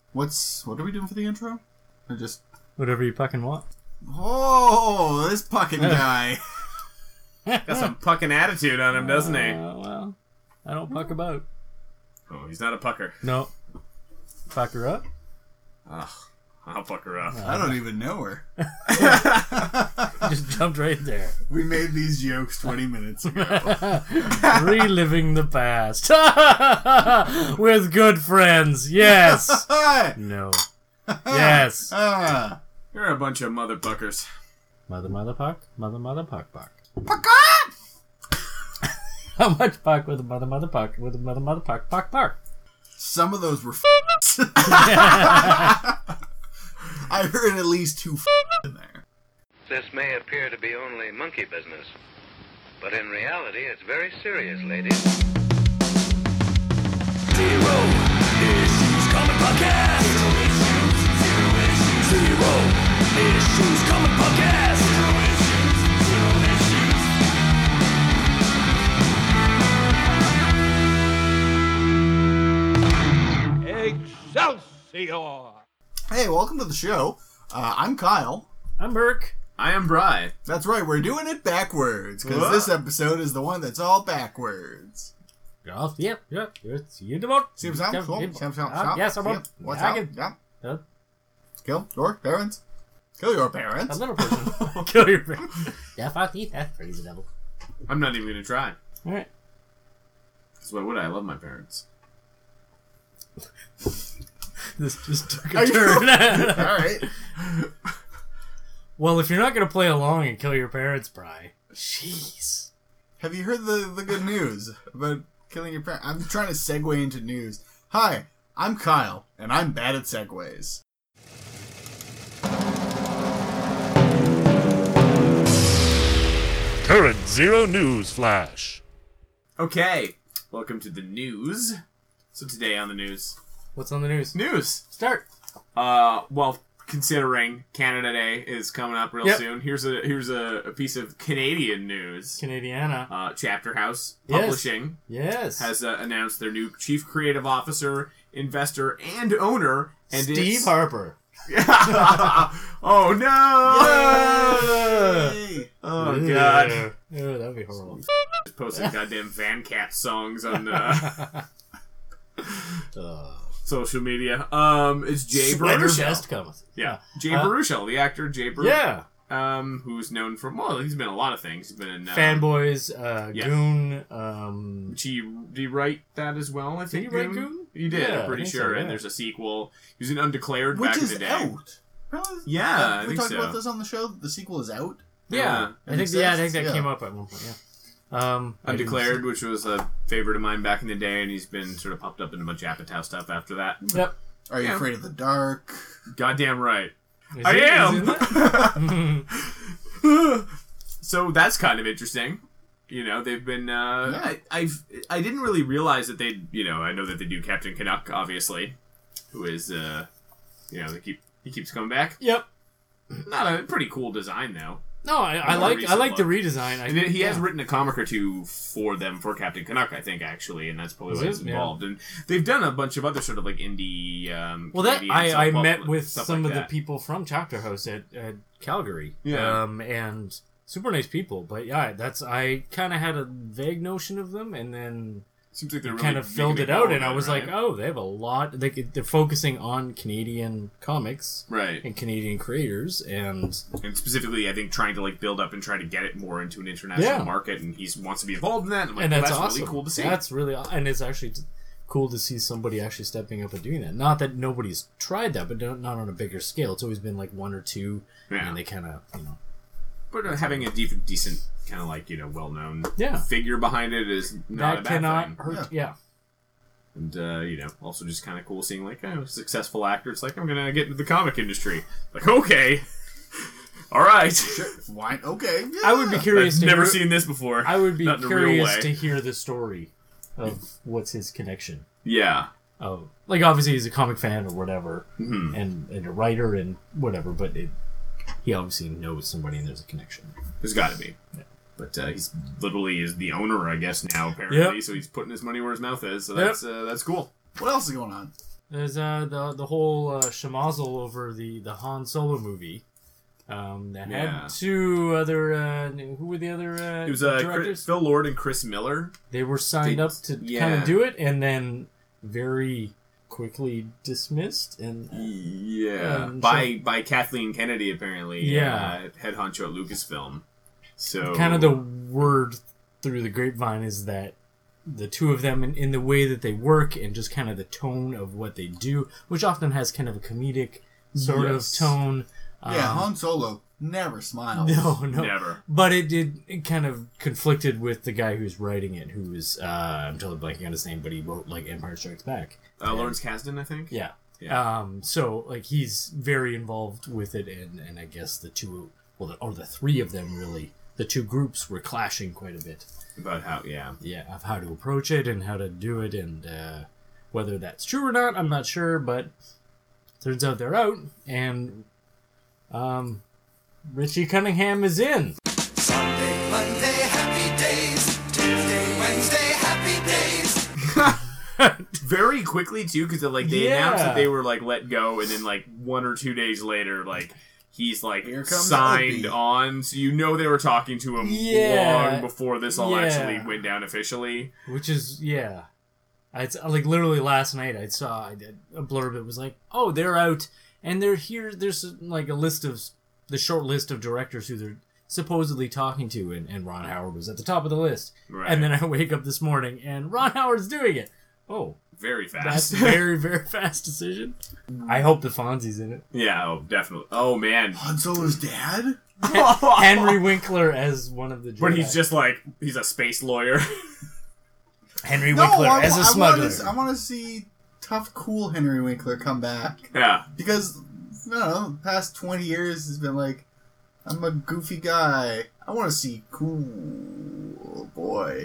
What are we doing for the intro? Or just... Whatever you fucking want. Oh, this fucking guy. Got some pucking attitude on him, doesn't he? Well, I don't puck about. Oh, he's not a pucker. No. Fuck her up? Ugh, I'll puck her up. I don't even know her. Just jumped right there. We made these jokes 20 minutes ago. Reliving the past. With good friends. Yes. No. Yes. You're a bunch of mother puckers. Mother puck. Mother puck. How much puck with a mother puck with a mother puck? Some of those were I heard at least two in there. This may appear to be only monkey business, but in reality it's very serious, ladies. Zero Issues Comic Podcast. Zero Issues Comic Podcast. Excelsior! Hey, welcome to the show. I'm Kyle. I'm Burke. I am Bri. That's right, we're doing it backwards, because this episode is the one that's all backwards. Oh, yep. You do Seems sound cool. Yes, I will. What's I up? can- Yeah. Kill your parents. Kill your A parents. little person. Kill your friend. Yeah, fuck you. That's pretty the devil. I'm not even going to try. Alright. Because why would I? I love my parents. This just took Are a you- turn. Alright. Well, if you're not going to play along and kill your parents, Bri. Jeez. Have you heard the good news about killing your parents? I'm trying to segue into news. Hi, I'm Kyle, and I'm bad at segues. Current Zero News Flash. Okay, welcome to the news. So today on the news. What's on the news? News! Start. Well, considering Canada Day is coming up real Yep. soon, here's a piece of Canadian news. Canadiana. Chapter House Yes. Publishing Yes. has announced their new chief creative officer, investor, and owner. And Steve Harper. Oh no! Yay! Oh god! Oh, that'd be horrible. Just posted goddamn Van Cat songs on social media. It's Jay Sweater Baruchel. vest comes. Yeah, Jay Baruchel, the actor Jay Baruchel. Yeah. Who's known for he's been in a lot of things. He's been in Fanboys, yeah. Goon, Did he write that as well? I think he write Goon? He did. Yeah, I'm pretty I think sure. so, yeah. And there's a sequel. He was in Undeclared Which back in is the day. out. Really? Yeah, I we think talked so. about this on the show. The sequel is out. Yeah, I think that Yeah. came up at one point. Yeah. Undeclared, which was a favorite of mine back in the day, and he's been sort of popped up in a bunch of Apatow stuff after that. Yep. Are you Yeah. afraid of the dark? Goddamn right. Is I he- am. is he in that? So that's kind of interesting. You know, they've been. Yeah. I didn't really realize that they. You know, I know that they do Captain Canuck, obviously, who is. You know, he keeps coming back. Yep. Not a pretty cool design though. No, I More like recent the look. redesign. And he has written a comic or two for them for Captain Canuck, I think, actually, and that's probably Is why it? he's involved. And they've done a bunch of other sort of like indie. Well, that Canadian I self-help met with stuff some like of the that. people from Chapter House at Calgary. Yeah. And super nice people. But yeah, I kind of had a vague notion of them, and then Seems like they're really kind of filled making it out, more and I of was right? like, oh, they have a lot. They're focusing on Canadian comics Right. and Canadian creators, and And specifically, I think trying to like build up and try to get it more into an international market, and he wants to be involved in that. And I'm like, and well, that's that's awesome. really cool to see. That's really, and it's actually cool to see somebody actually stepping up and doing that. Not that nobody's tried that, but not on a bigger scale. It's always been like one or two, Yeah. and they kind of, But having a decent kind of like well-known Yeah. figure behind it is not a that bad cannot thing. hurt. Yeah. And also just kind of cool seeing like a successful actor. It's like I'm gonna get into the comic industry. Like okay, all right. Why? Okay. Yeah. I would be curious. I've to never hear, seen this before. I would be Not in a real curious way. to hear the story of what's his connection. Yeah. Oh, like obviously he's a comic fan or whatever, Mhm. and a writer and whatever. But he obviously knows somebody, and there's a connection. There's got to be. Yeah. But he's literally is the owner, I guess now apparently. Yep. So he's putting his money where his mouth is. So Yep. that's cool. What else is going on? There's the whole schmozzle over the Han Solo movie. That Yeah. had two other who were the other It was directors? Phil Lord and Chris Miller. They were signed up to kind yeah. of do it, and then very quickly dismissed. And Yeah, Um, by Kathleen Kennedy apparently. Yeah. Head honcho at Lucasfilm. So kind of the word through the grapevine is that the two of them, in the way that they work and just kind of the tone of what they do, which often has kind of a comedic sort Yes. of tone. Yeah, Han Solo never smiles. No. never. But it kind of conflicted with the guy who's writing it, who is, I'm totally blanking on his name, but he wrote, like, Empire Strikes Back. Lawrence Kasdan, I think. Yeah. Yeah. So, like, he's very involved with it, and I guess the two, or the three of them, really, the two groups were clashing quite a bit. About how, yeah. Yeah, of how to approach it and how to do it, and whether that's true or not, I'm not sure, but turns out they're out, and Richie Cunningham is in. Sunday, Monday, happy days. Tuesday, Wednesday, happy days. Very quickly too, because they Yeah. announced that they were like let go, and then like 1 or 2 days later, like he's like Here comes signed Opie. on. So you know they were talking to him Yeah. long before this all Yeah. actually went down officially. Which is, yeah. It's like literally last night I saw a blurb that was like, oh, they're out, and they're here. There's like a list of the short list of directors who they're supposedly talking to, and Ron Howard was at the top of the list. Right. And then I wake up this morning and Ron Howard's doing it. Oh, Very that's fast. a very, very fast decision. I hope the Fonzie's in it. Yeah, oh, definitely. Oh man. Han Solo's dad? Henry Winkler as one of the Jedi. But he's just like he's a space lawyer. Henry Winkler as a smuggler. I want to see tough, cool Henry Winkler come back. Yeah. Because, I don't know, the past 20 years has been like, I'm a goofy guy. I want to see cool boy.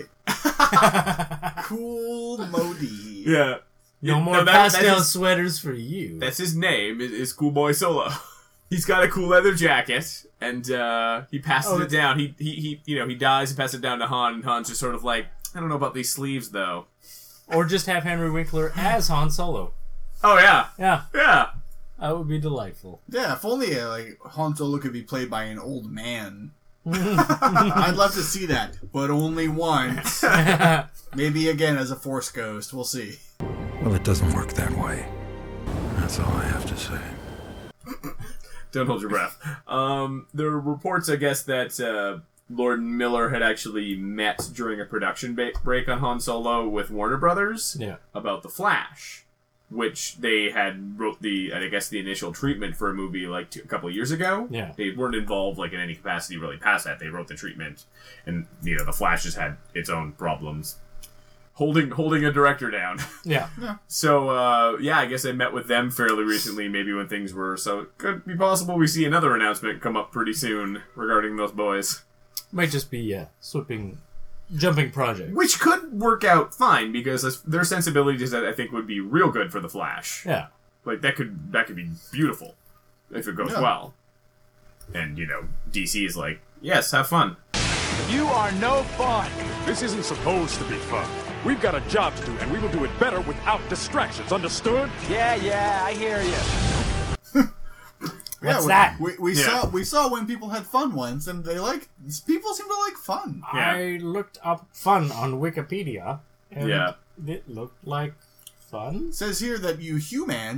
Cool Modi. Yeah. No more No, pastel that's his, sweaters for you. that's his name. Is Cool Boy Solo. He's got a cool leather jacket, and he passes it down. He dies and passes it down to Han, and Han's just sort of like, I don't know about these sleeves though. Or just have Henry Winkler as Han Solo. Oh yeah, Yeah, yeah. that would be delightful. Yeah, if only like Han Solo could be played by an old man. I'd love to see that, but only once. Maybe again as a Force ghost. We'll see. Well, it doesn't work that way. That's all I have to say. Don't hold your breath. There are reports, I guess, that Lord Miller had actually met during a production break on Han Solo with Warner Brothers Yeah. about The Flash, which they had wrote the initial treatment for a movie like a couple of years ago. Yeah. They weren't involved like in any capacity really past that. They wrote the treatment, and The Flash just had its own problems holding a director down. Yeah. So, I guess I met with them fairly recently, maybe when things were, so it could be possible we see another announcement come up pretty soon regarding those boys. Might just be jumping project. Which could work out fine, because their sensibilities, I think, would be real good for The Flash. Yeah. Like, that could be beautiful, if it goes well. And, DC is like, yes, have fun. You are no fun. This isn't supposed to be fun. We've got a job to do, and we will do it better without distractions. Understood? Yeah, I hear you. What's that? We saw when people had fun once, and people seem to like fun. Yeah. I looked up fun on Wikipedia, and it looked like fun. It says here that we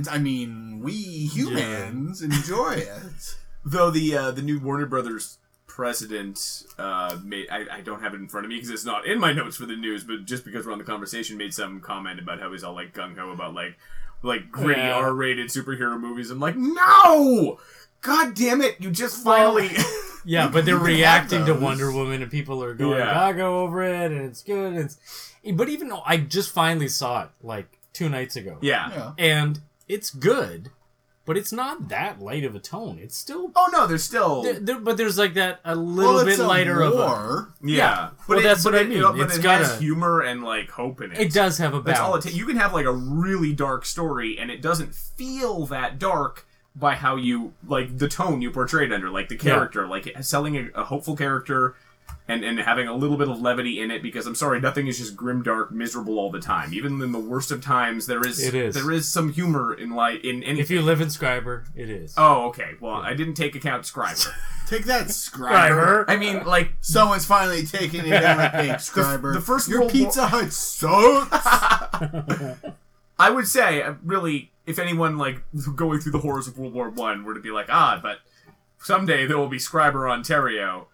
humans enjoy it. Though the new Warner Brothers president I don't have it in front of me because it's not in my notes for the news, but just because we're on the conversation, made some comment about how he's all like gung-ho about like gritty R-rated superhero movies. I'm like, no! God damn it, you just finally... Yeah, but they're You can have reacting to those. Wonder Woman, and people are going Yeah. gaga over it, and it's good. But even though I just finally saw it like 2 nights ago, Yeah. and it's good, but it's not that light of a tone. It's still, Oh no, there's still... but there's like that a little bit lighter of a. war. Yeah. Well, that's what I mean. But It's it got has a- humor and like hope in it. It does have a That's all it balance. takes. You can have like a really dark story, and it doesn't feel that dark by how you like the tone you portrayed under, like the character, like selling a hopeful character and having a little bit of levity in it, because I'm sorry, nothing is just grimdark, miserable all the time. Even in the worst of times, there is some humor in anything. If you live in Scriber, it is. Oh, okay. Well, I didn't take account Scriber. Take that, Scriber. I mean, like, Someone's finally taking it down a peg, Scriber. the first Your World War- Pizza Hut sucks. I would say, really, if anyone, like, going through the horrors of World War I were to be like, but someday there will be Scriber, Ontario.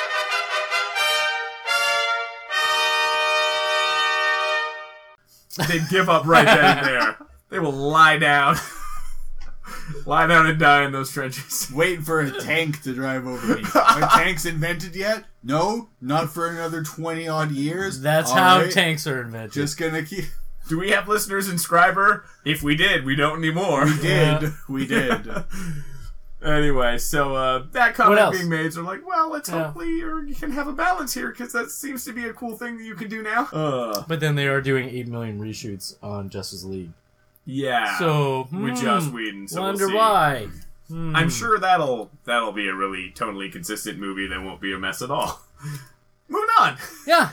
They'd give up right then and there. They will lie down. Lie down and die in those trenches. Waiting for a tank to drive over me. Are tanks invented yet? No, not for another 20-odd years. That's All how right. tanks are invented. Just gonna keep... Do we have listeners in Scriber? If we did, we don't anymore. We did. Anyway, so that What comment else? being made, so like, well, let's Yeah. hopefully you can have a balance here, because that seems to be a cool thing that you can do now. But then they are doing 8 million reshoots on Justice League. Yeah. So, with Joss Whedon. So wonder we'll see. why. I'm sure that'll be a really tonally consistent movie that won't be a mess at all. Moving on. Yeah.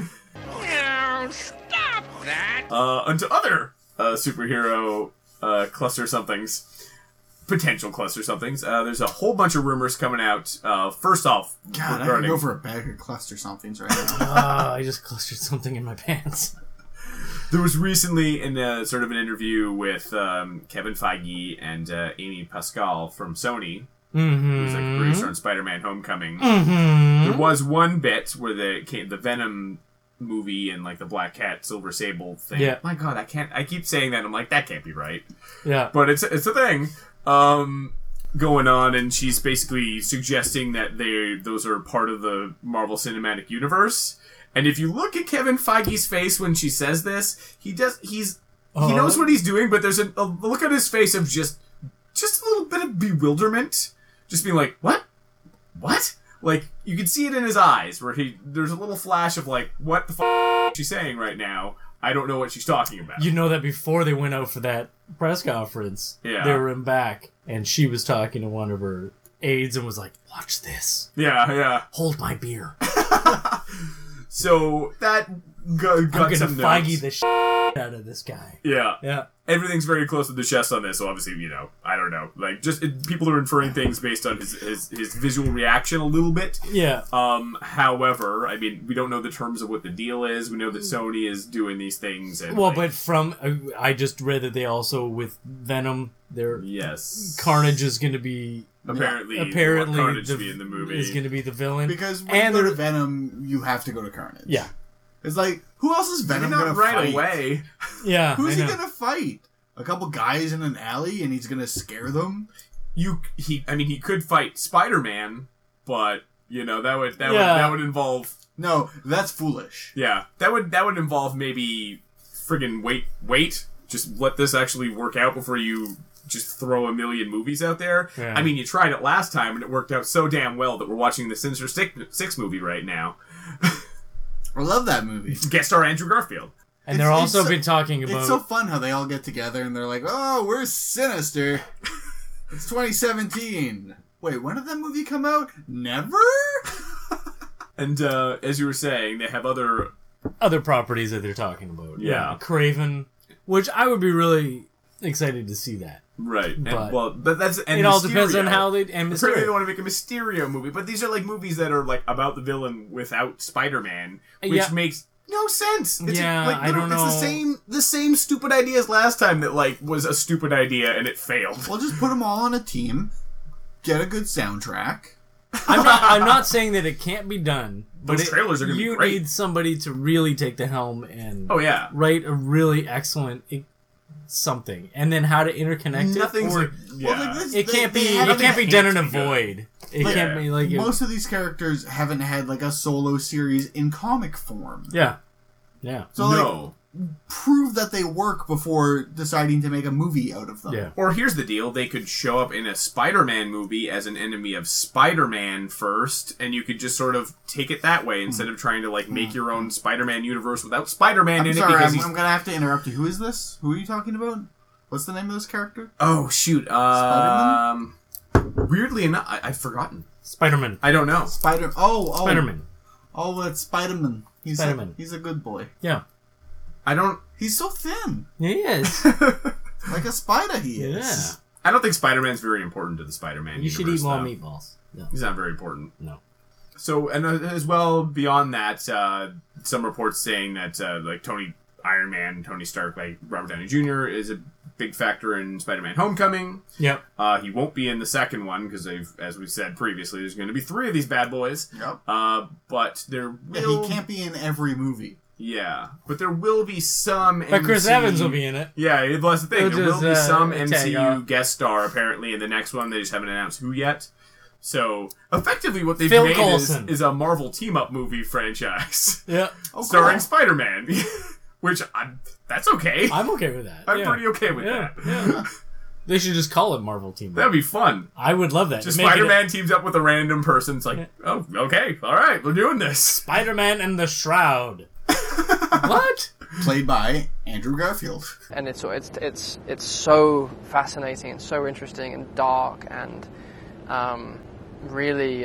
Stop that! Onto other superhero cluster somethings. Potential cluster somethings. There's a whole bunch of rumors coming out. First off, God, I could go for a bag of cluster somethings right now. I just clustered something in my pants. there was recently in a sort of an interview with Kevin Feige and Amy Pascal from Sony, who's like a producer on Spider-Man: Homecoming. There was one bit where the Venom movie and like the Black Cat Silver Sable thing. Yeah. My God, I keep saying that. And I'm like, that can't be right. Yeah. But it's a thing going on, and she's basically suggesting that those are part of the Marvel Cinematic Universe. And if you look at Kevin Feige's face when she says this, he knows what he's doing, but there's a look on his face of just a little bit of bewilderment, just being like, what? Like, you can see it in his eyes, where there's a little flash of like, what the f*** is she saying right now? I don't know what she's talking about. You know that before they went out for that press conference, Yeah. they were in back, and she was talking to one of her aides and was like, watch this. Yeah. Hold my beer. So that got I'm gonna some Feige notes. the shit out of this guy. Yeah. Yeah. Everything's very close to the chest on this, so obviously, I don't know. Like, people are inferring things based on his visual reaction a little bit. Yeah. However, I mean, we don't know the terms of what the deal is. We know that Sony is doing these things. And Well, but from I just read that they also with Venom, their yes, Carnage is going to be apparently Carnage to be in the movie is going to be the villain Because when and you go they're- to Venom, you have to go to Carnage. yeah, It's like, who else is Maybe Venom not gonna right fight? away. yeah. Who's I he know. gonna fight? A couple guys in an alley and he's gonna scare them? He could fight Spider-Man, but that would involve. No, that's foolish. Yeah, that would involve maybe friggin' wait. Just let this actually work out before you just throw a million movies out there. Yeah. I mean, you tried it last time and it worked out so damn well that we're watching the Sinister Six movie right now. I love that movie. Guest star Andrew Garfield. And they're It's also so- been talking about It's so fun how they all get together and they're like, oh, we're Sinister. It's 2017. Wait, when did that movie come out? Never? And as you were saying, they have other. other properties that they're talking about. Yeah. Craven, which I would be really excited to see that. Right. But but that's. And it all depends on Mysterio. how they and Apparently they Mysterio. want to make a Mysterio movie, but these are like movies that are like about the villain without Spider-Man, which Yeah. makes no sense. It's Yeah, like, I don't It's know. the same stupid idea as last time that like was a stupid idea and it failed. We'll just put them all on a team, get a good soundtrack. I'm not saying that it can't be done, but Those trailers are gonna be you great. need somebody to really take the helm and Oh yeah. write a really excellent something, and then how to interconnect Nothing's it. Or like, yeah. Well, like this, it can't they be. haven't It can't be had- done in a to be good. void. It Like, can't be like Most of these characters haven't had like a solo series in comic form. yeah, yeah, So like, no. prove that they work before deciding to make a movie out of them. yeah. Or here's the deal: they could show up in a Spider-Man movie as an enemy of Spider-Man first, and you could just sort of take it that way instead of trying to like make your own Spider-Man universe without Spider-Man I'm in sorry, it. Because I'm gonna have to interrupt you. Who is this? Who are you talking about? What's the name of this character? oh shoot, Spider-Man? weirdly enough, I've forgotten. Spider-Man. I don't know. Spider-Man. Oh, it's Spider-Man. Spider-Man. He's a good boy. Yeah. I don't He's so thin. He is. Like a spider he is. Yeah. I don't think Spider-Man's very important to the Spider-Man You should universe, eat more though. meatballs. No. He's not very important. No. So, and as well, beyond that, some reports saying that, like, Iron Man, Tony Stark, like, Robert Downey Jr. is a big factor in Spider-Man Homecoming. Yep. He won't be in the second one, because as we said previously, there's going to be 3 of these bad boys. Yep. But there Yeah, will... he can't be in every movie. Yeah, but there will be some But Chris MC Evans will be in it. Yeah, that's the thing. He'll There will just, be some tag MCU off. guest star, apparently, in the next one. They just haven't announced who yet. So, effectively, what they've Phil made Coulson. is a Marvel team-up movie franchise. Yeah. Oh, starring cool. Spider-Man. Which, that's okay. I'm okay with that. I'm yeah. pretty okay with Yeah. that. Yeah. They should just call it Marvel Team Up. That'd be fun. I would love that. Just Make it Spider-Man teams up with a random person. It's like, oh, okay, all right, we're doing this. Spider-Man and the Shroud. What? Played by Andrew Garfield. And it's so fascinating and so interesting and dark and really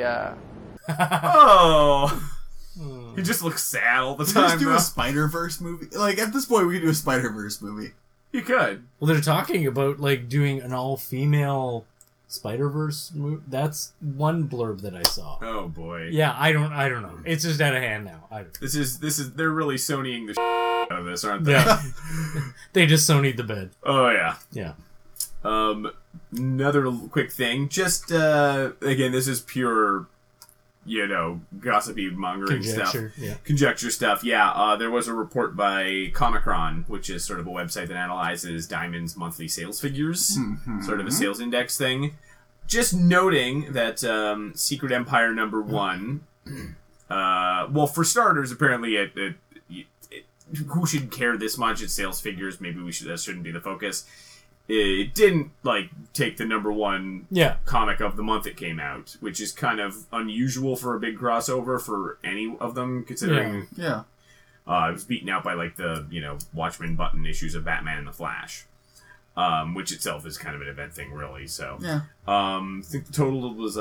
Oh. He just looks sad all the Let's time, do though. a Spider-Verse movie. Like, at this point, we could do a Spider-Verse movie. You could. Well, they're talking about like doing an all-female Spider-Verse movie. That's one blurb that I saw. Oh, boy. Yeah, I don't know. It's just out of hand now. I don't. This is they're really Sonying the out of this, aren't they? Yeah. They just Sony'd the bed. Oh yeah. Yeah. Another quick thing, just again, this is pure, gossipy mongering Conjecture, stuff. yeah. Conjecture stuff. Yeah. There was a report by Comicron, which is sort of a website that analyzes Diamond's monthly sales figures, sort of a sales index thing. Just noting that Secret Empire #1. Well, for starters, apparently who should care this much? It's sales figures. Maybe that shouldn't be the focus. It didn't take the #1 comic of the month it came out, which is kind of unusual for a big crossover for any of them, considering Yeah. it was beaten out by the Watchmen button issues of Batman and the Flash, which itself is kind of an event thing, really. So Yeah. I think the total was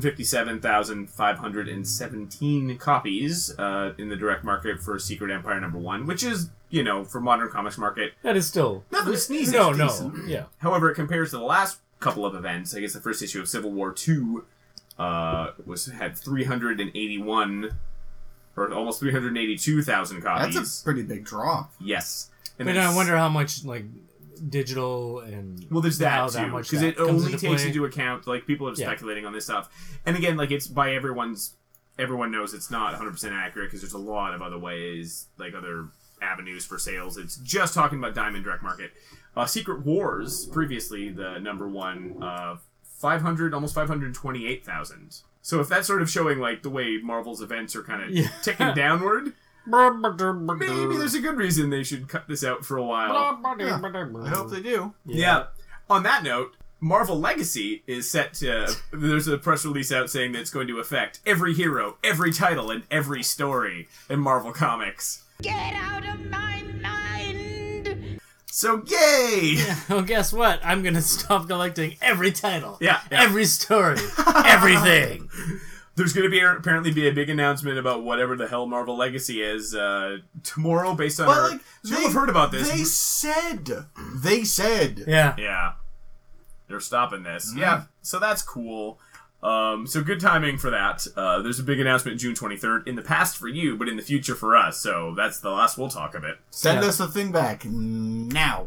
157,517 copies in the direct market for Secret Empire #1, which is, for modern comics market, That is still nothing to sneeze at. No, Decent. yeah. However, it compares to the last couple of events. I guess the first issue of Civil War 2 had 381 or almost 382,000 copies. That's a pretty big drop. Yes. And But then I wonder how much digital and well, there's how that too, much because that it comes only into takes play. into account people are speculating on this stuff, and again, it's by everyone knows it's not 100% accurate because there's a lot of other ways, other avenues for sales. It's just talking about Diamond direct market. Secret Wars previously the #1, 500 almost 528,000. So if that's sort of showing the way Marvel's events are kind of ticking downward. Maybe there's a good reason they should cut this out for a while. I hope they do. Yeah. On that note, Marvel Legacy is set to... There's a press release out saying that it's going to affect every hero, every title, and every story in Marvel Comics. Get out of my mind! So, yay! Well, guess what? I'm gonna stop collecting every title. Yeah. Every story. Everything. There's going to apparently be a big announcement about whatever the hell Marvel Legacy is tomorrow, based on our... You'll have heard about this. They said. Yeah. Yeah. They're stopping this. Yeah. So that's cool. So good timing for that. There's a big announcement June 23rd. In the past for you, but in the future for us. So that's the last we'll talk of it. Send us the thing back now.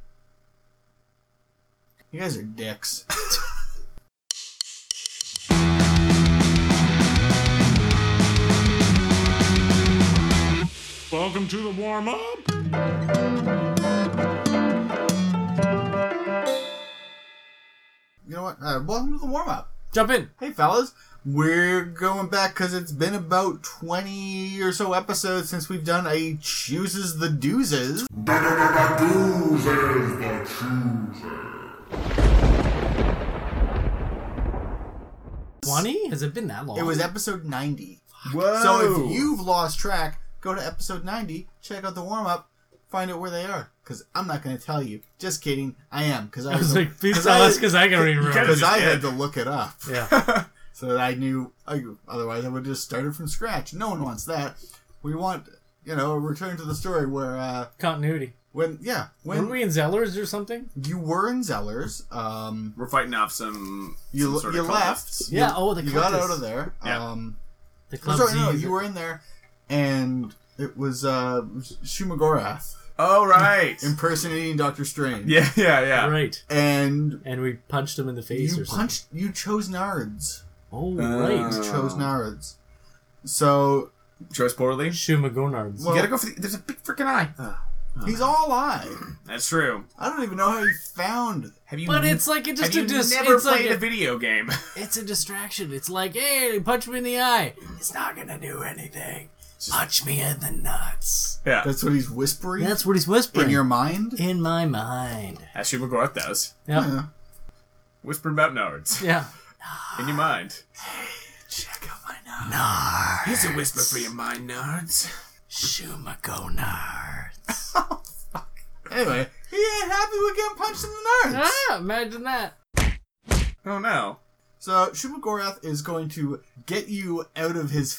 You guys are dicks. Welcome to the warm-up. You know what? Welcome to the warm-up. Jump in. Hey, fellas. We're going back because it's been about 20 or so episodes since we've done a Chooses the Doozes. 20? Has it been that long? It was episode 90. Whoa! So if you've lost track, go to episode 90, check out the warm-up, find out where they are. Because I'm not going to tell you. Just kidding. I am. Because I was like, please tell us because I can remember. Because I had to look it up. Yeah. So that I knew, otherwise I would just started from scratch. No one wants that. We want, a return to the story where... Continuity. Were we in Zellers or something? You were in Zellers. We're fighting off some sort you of left. cultists. Yeah, You got out of there. Yeah. The club you were in there, and it was Shumagorath Oh, right. impersonating Doctor Strange. Yeah. Right. And we punched him in the face or something. You chose Nards. Oh, right. You chose Nards. So... Chose poorly? Shumagonards. You gotta go for there's a big freaking eye. He's all eye. That's true. I don't even know how he found... But it's like Have just you a never it's played like a video game? It's a distraction. It's like, hey, punch me in the eye. It's not gonna do anything. Punch me in the nuts. Yeah. That's what he's whispering? That's what he's whispering. In your mind? In my mind. As Shumagorath does. Yep. Yeah. Whispering about Nards. Yeah. In your mind. Check out my Nards. Nards. Here's a whisper for your mind, Nards. Shumagonards. Anyway, he ain't happy with getting punched in the Nards. Ah, imagine that. Oh, no. So, Shumagorath is going to get you out of his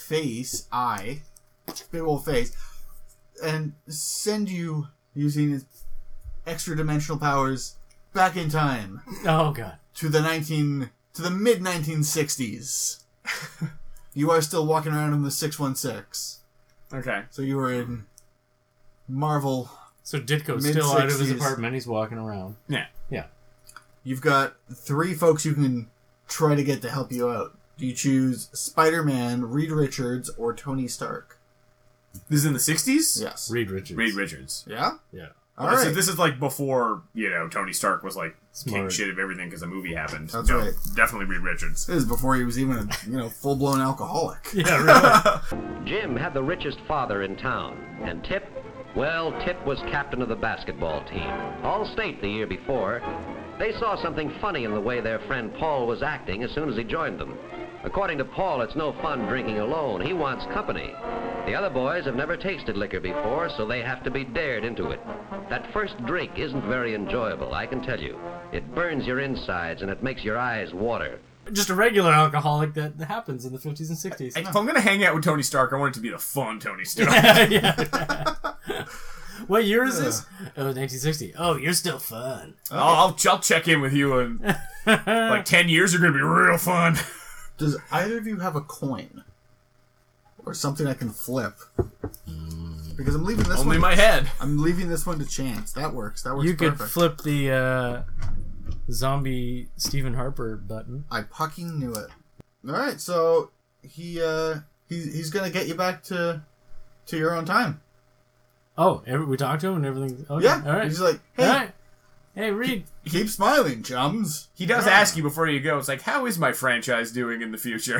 big old face, and send you, using his extra dimensional powers, back in time. Oh, God. To the mid-1960s. You are still walking around in the 616. Okay. So you were in Marvel. So Ditko's still out of his mid-60s. apartment. He's walking around. Yeah. Yeah. You've got 3 folks you can try to get to help you out. Do you choose Spider-Man, Reed Richards, or Tony Stark? This is in the 60s? Yes. Reed Richards. Reed Richards. Yeah? Yeah. All right. So this is like before, Tony Stark was like king Smart. shit of everything because the movie happened. That's right. Definitely Reed Richards. This is before he was even a full-blown alcoholic. Yeah, really. Jim had the richest father in town. And Tip? Well, Tip was captain of the basketball team. All state the year before. They saw something funny in the way their friend Paul was acting as soon as he joined them. According to Paul, it's no fun drinking alone. He wants company. The other boys have never tasted liquor before, so they have to be dared into it. That first drink isn't very enjoyable, I can tell you. It burns your insides and it makes your eyes water. Just a regular alcoholic that happens in the 50s and 60s. If I'm going to hang out with Tony Stark, I want it to be the fun Tony Stark. Yeah. What year is this? Oh, 1960. Oh, you're still fun. I'll check in with you in like 10 years. You're going to be real fun. Does either of you have a coin? Or something I can flip? Because I'm leaving this Only one... my head. I'm leaving this one to chance. That works. You could perfect. flip the zombie Stephen Harper button. I fucking knew it. Alright, so he's gonna get you back to your own time. Oh, we talked to him and everything. Okay. Yeah. All right. He's like, hey, All right. Hey, Reed. keep smiling, chums. He does ask you before you go. It's like, how is my franchise doing in the future?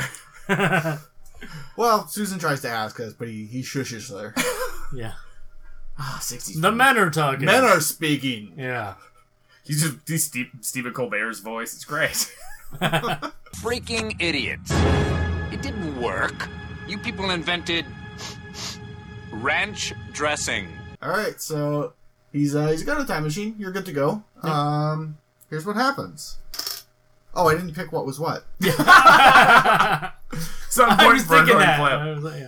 Well, Susan tries to ask us, but he shushes her. Yeah. 60s. The men are talking. Men are speaking. Yeah. He's Stephen Colbert's voice. It's great. Freaking idiots. It didn't work. You people invented ranch dressing. Alright, so he's got a time machine. You're good to go. Yeah. Here's what happens. Oh, I didn't pick what was what. So I'm I going was for a thinking coin that. flip. I was like, yeah.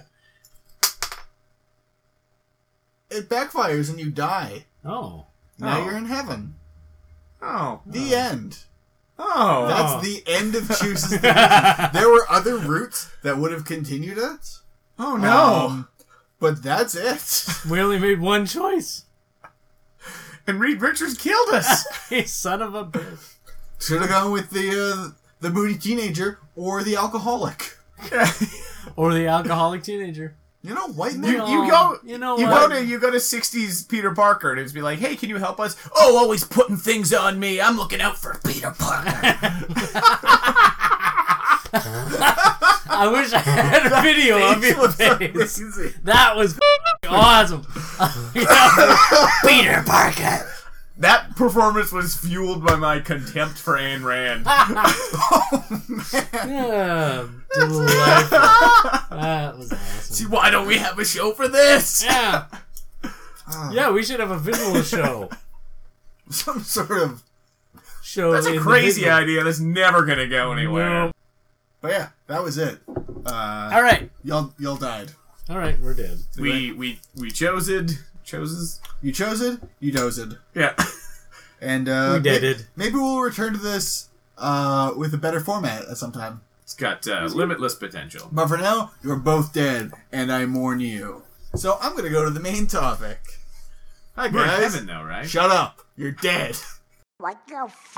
It backfires and you die. Oh. Now Oh. you're in heaven. Oh. The end. Oh. That's the end of Choose's division. There were other routes that would have continued it. Oh, no. But that's it. We only made one choice. And Reed Richards killed us. You son of a bitch. Should have gone with the moody teenager or the alcoholic. Or the alcoholic teenager. You know, white men. You go You know you what? go to 60s Peter Parker and it's be like, hey, can you help us? Oh, always putting things on me. I'm looking out for Peter Parker. I wish I had a video of your face. That was awesome. Peter Parker. That performance was fueled by my contempt for Ayn Rand. Yeah, delightful. That was awesome. See, why don't we have a show for this? Yeah. Yeah, we should have a visual show. Some sort of... Show That's a in the crazy visual. idea. That's never going to go anywhere. No. But yeah, that was it. All right. Y'all died. All right, we're dead. We chose it. Choses? You chose it. You dozed it. Yeah. And we did it. Maybe we'll return to this with a better format at some time. It's got limitless potential. But for now, you're both dead, and I mourn you. So I'm gonna go to the main topic. Hi guys. We're in heaven though, right? Shut up. You're dead. What the f***?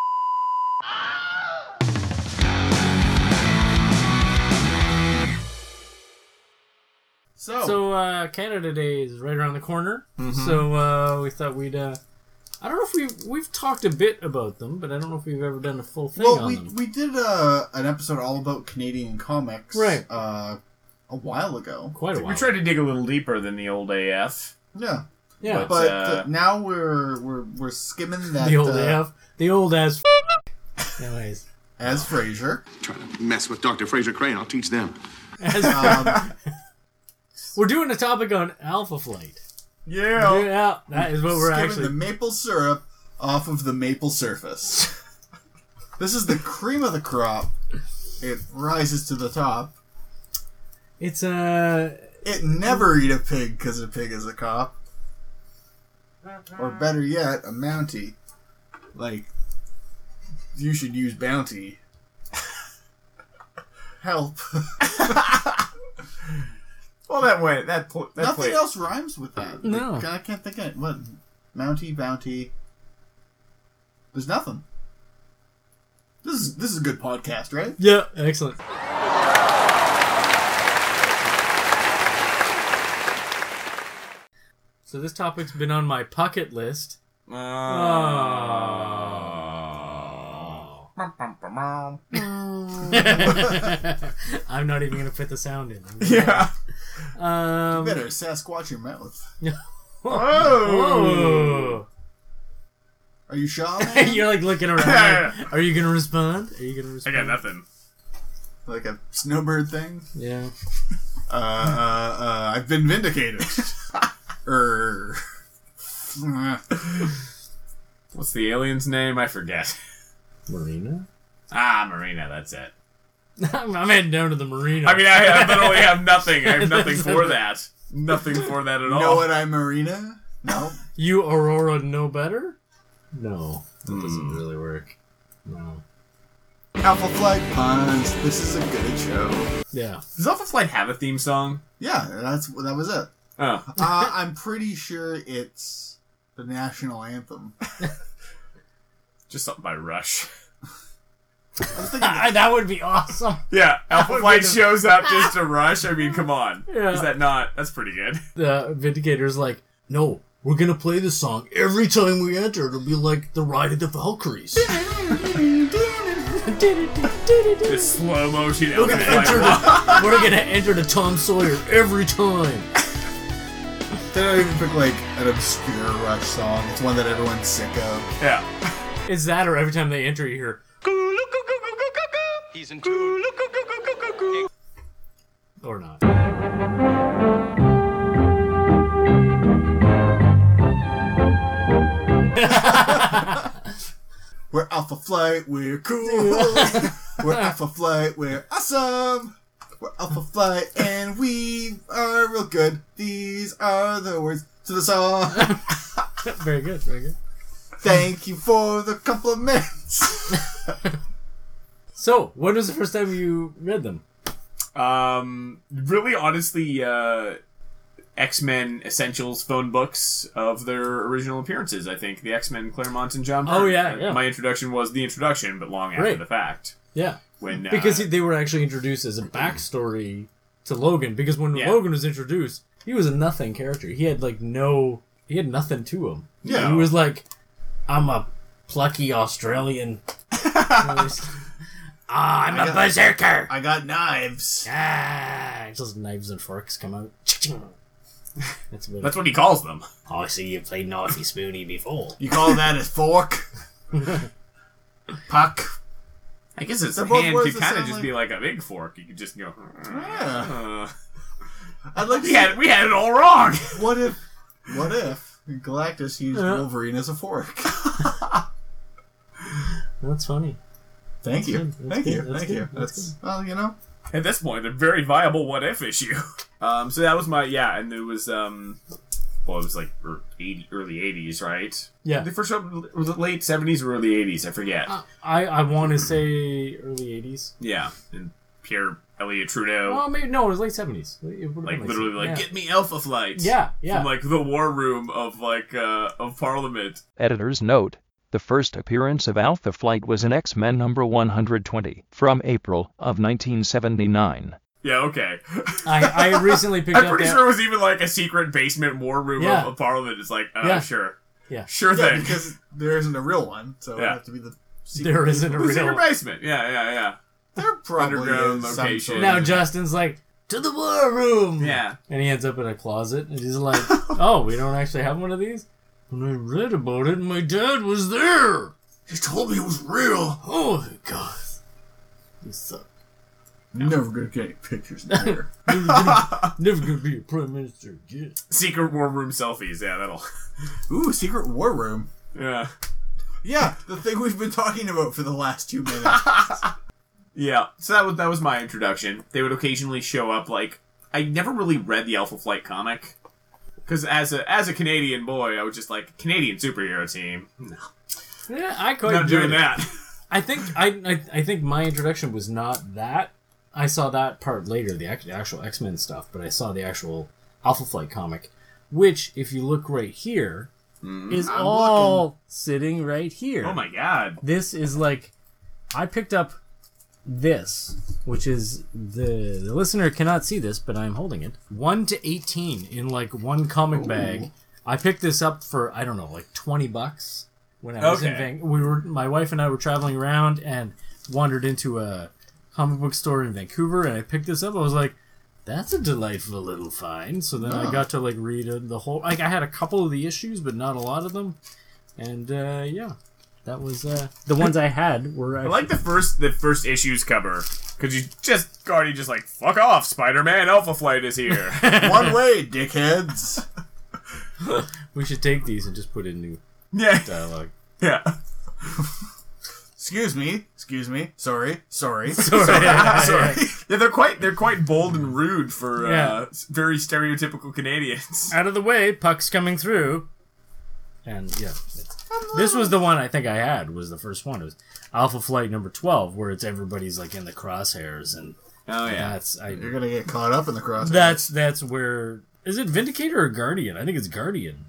So Canada Day is right around the corner. Mm-hmm. So we thought we'd. I don't know if we've talked a bit about them, but I don't know if we've ever done a full thing on them. We did an episode all about Canadian comics, right? A while ago. Quite a while. We tried to dig a little deeper than the old AF. Yeah. Yeah. But now we're skimming that. The old AF. The old as. Anyways. As Frasier. Trying to mess with Dr. Frasier Crane, I'll teach them. We're doing a topic on Alpha Flight. Yeah. Yeah, that is what we're skimming actually... the maple syrup off of the maple surface. This is the cream of the crop. It rises to the top. It's It never eat a pig because a pig is a cop. Or better yet, a Mountie. Like, you should use Bounty. Help. Well, that went. That Nothing else rhymes with that. No. Like, I can't think of it. What? Mountie, Bounty. There's nothing. This is a good podcast, right? Yeah, excellent. So this topic's been on my pocket list. I'm not even gonna put the sound in. Yeah. You better Sasquatch your mouth. Whoa. Are you shy, man? You're like looking around. Like, are you gonna respond? Are you gonna respond? I got nothing. Like a snowbird thing? Yeah. I've been vindicated. What's the alien's name? I forget. Marina? Marina, that's it. I'm heading down to the marina. I mean, I literally have nothing. I have nothing for that. Nothing for that at all. Know what I'm Marina? No. You Aurora know better? No. That doesn't really work. No. Alpha Flight puns. This is a good show. Yeah. Does Alpha Flight have a theme song? Yeah, that was it. Oh. I'm pretty sure it's the national anthem. Just something by Rush. That would be awesome. Yeah, Alpha Flight shows up just to Rush. I mean, come on. Yeah. Is that not? That's pretty good. The Vindicator's like, no, we're gonna play this song every time we enter. It'll be like the Ride of the Valkyries. This slow motion. We're gonna enter the Tom Sawyer every time. They don't even pick like an obscure Rush song. It's one that everyone's sick of. Yeah. It's that, or every time they enter, you hear. He's in tune. Or not. We're Alpha Flight, we're cool. We're Alpha Flight, we're awesome. We're Alpha Flight, and we are real good. These are the words to the song. Very good, very good. Thank you for the compliments. So, when was the first time you read them? Really, honestly, X-Men Essentials phone books of their original appearances. I think the X-Men Claremont and John Byrne. Oh, yeah. My introduction was the introduction, but long after the fact. Yeah. When because they were actually introduced as a backstory to Logan. Because when Logan was introduced, he was a nothing character. He had he had nothing to him. Yeah. He was like, I'm a plucky Australian. I'm a berserker. I got knives. Just knives and forks come out. That's what he calls them. Oh, I see you played Naughty Spoony before. You call that a fork? Puck. I guess his hand could kind of just be like a big fork. You could just go. Yeah. I'd like to we had it all wrong. What if Galactus used Wolverine as a fork? That's funny. Thank you. Thank you. That's Thank good. you. That's That's, well, you know. At this point, a very viable what if issue. So that was my and it was well, it was like early 80s, right? Yeah. The first one was it late 70s or early 80s? I forget. I want to say early 80s. Yeah, and Pierre Elliott Trudeau. Oh, maybe no, it was late 70s. It would've Like been literally, like get me Alpha Flight. Yeah, yeah. From like the war room of of Parliament. Editor's note: the first appearance of Alpha Flight was in X-Men number 120 from April of 1979. Yeah, okay. I recently picked up. I'm pretty sure it was even like a secret basement war room of Parliament. It's like, sure. Yeah. Sure thing. Because there isn't a real one, so it would have to be the secret There isn't a basement. real secret basement. Yeah. There probably Underground is some location. sort of- Now Justin's like, to the war room! Yeah. And he ends up in a closet, and he's like, oh, we don't actually have one of these? And I read about it, and my dad was there! He told me it was real. Oh, my God. You suck. Never gonna get any pictures in there. Never gonna be a prime minister again. Secret war room selfies. Yeah, that'll. Ooh, secret war room. Yeah. Yeah, the thing we've been talking about for the last 2 minutes. Yeah. So that was my introduction. They would occasionally show up. Like, I never really read the Alpha Flight comic because as a Canadian boy, I was just like, Canadian superhero team. No. Yeah, I quite Not doing enjoyed it. that. I think I think my introduction was not that. I saw that part later, the actual X-Men stuff, but I saw the actual Alpha Flight comic, which, if you look right here, is I'm all looking. sitting right here. Oh my god. This is like, I picked up this, which is, the listener cannot see this, but I'm holding it. 1 to 18 in like one comic bag. I picked this up for, I don't know, like $20 when I was in Vancouver. My wife and I were traveling around and wandered into a comic book store in Vancouver, and I picked this up. I was like, that's a delightful little find. So then I got to like read the whole, like I had a couple of the issues, but not a lot of them. And yeah, that was the ones I had were I like the first issues cover because Guardy just like, fuck off, Spider-Man, Alpha Flight is here. One way, dickheads. We should take these and just put in new dialogue. Yeah. Excuse me. Sorry. Sorry. Yeah, they're quite bold and rude for very stereotypical Canadians. Out of the way, Puck's coming through. And yeah, this was the one I think I had, was the first one. It was Alpha Flight number 12, where it's everybody's like in the crosshairs, and you're gonna get caught up in the crosshairs. That's where, is it Vindicator or Guardian? I think it's Guardian.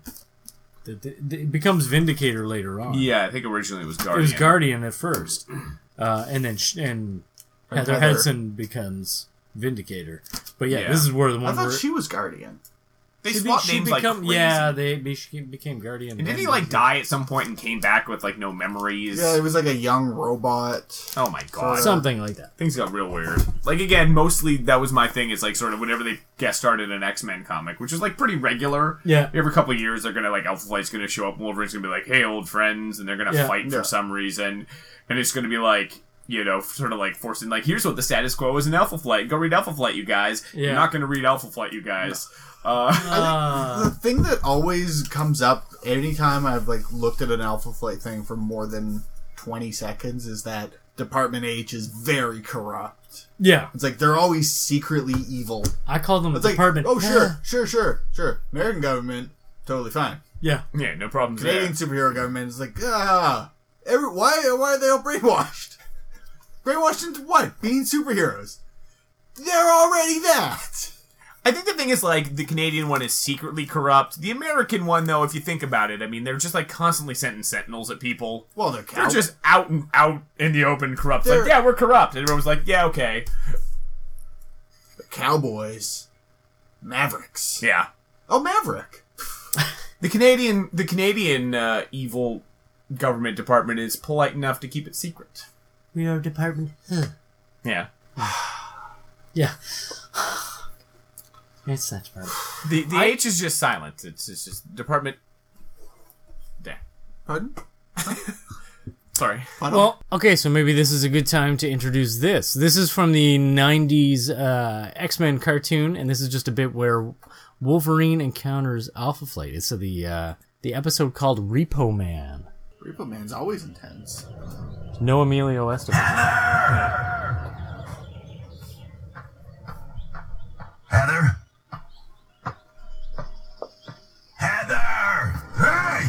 It becomes Vindicator later on. Yeah, I think originally it was Guardian. It was Guardian at first, and then Heather Hudson becomes Vindicator. But yeah, this is where the one. I thought she was Guardian. They swapped names like crazy. Yeah, she became Guardian. And didn't he like die at some point and came back with like no memories? Yeah, it was like a young robot. Oh my god, something like that. Things got real weird. Like again, mostly that was my thing. Is like sort of whenever they guest starred in an X-Men comic, which is like pretty regular. Yeah, every couple of years they're gonna like Alpha Flight's gonna show up, and Wolverine's gonna be like, "Hey, old friends," and they're gonna fight for some reason, and it's gonna be like, you know, sort of like forcing like, here's what the status quo is in Alpha Flight. Go read Alpha Flight, you guys. Yeah. You're not gonna read Alpha Flight, you guys. I think the thing that always comes up anytime I've like looked at an Alpha Flight thing for more than 20 seconds is that Department H is very corrupt. Yeah, it's like they're always secretly evil. I call them Department. Like, sure. American government, totally fine. Yeah, no problems. Canadian superhero government is like, why are they all brainwashed? Brainwashed into what? Being superheroes. They're already that. I think the thing is, like, the Canadian one is secretly corrupt. The American one, though, if you think about it, I mean, they're just, like, constantly sending sentinels at people. Well, they're just out in the open corrupt. Like, yeah, we're corrupt. And everyone's like, yeah, okay. The Cowboys. Mavericks. Yeah. Oh, Maverick. The Canadian evil government department is polite enough to keep it secret. We are Department. Yeah. Yeah. It's that part. The H is just silent. It's just Department. Yeah. Pardon? Sorry. Well, okay, so maybe this is a good time to introduce this. This is from the 90s X-Men cartoon, and this is just a bit where Wolverine encounters Alpha Flight. It's the episode called Repo Man. Repo Man's always intense. No Emilio Estevez. Heather? Heather! Hey!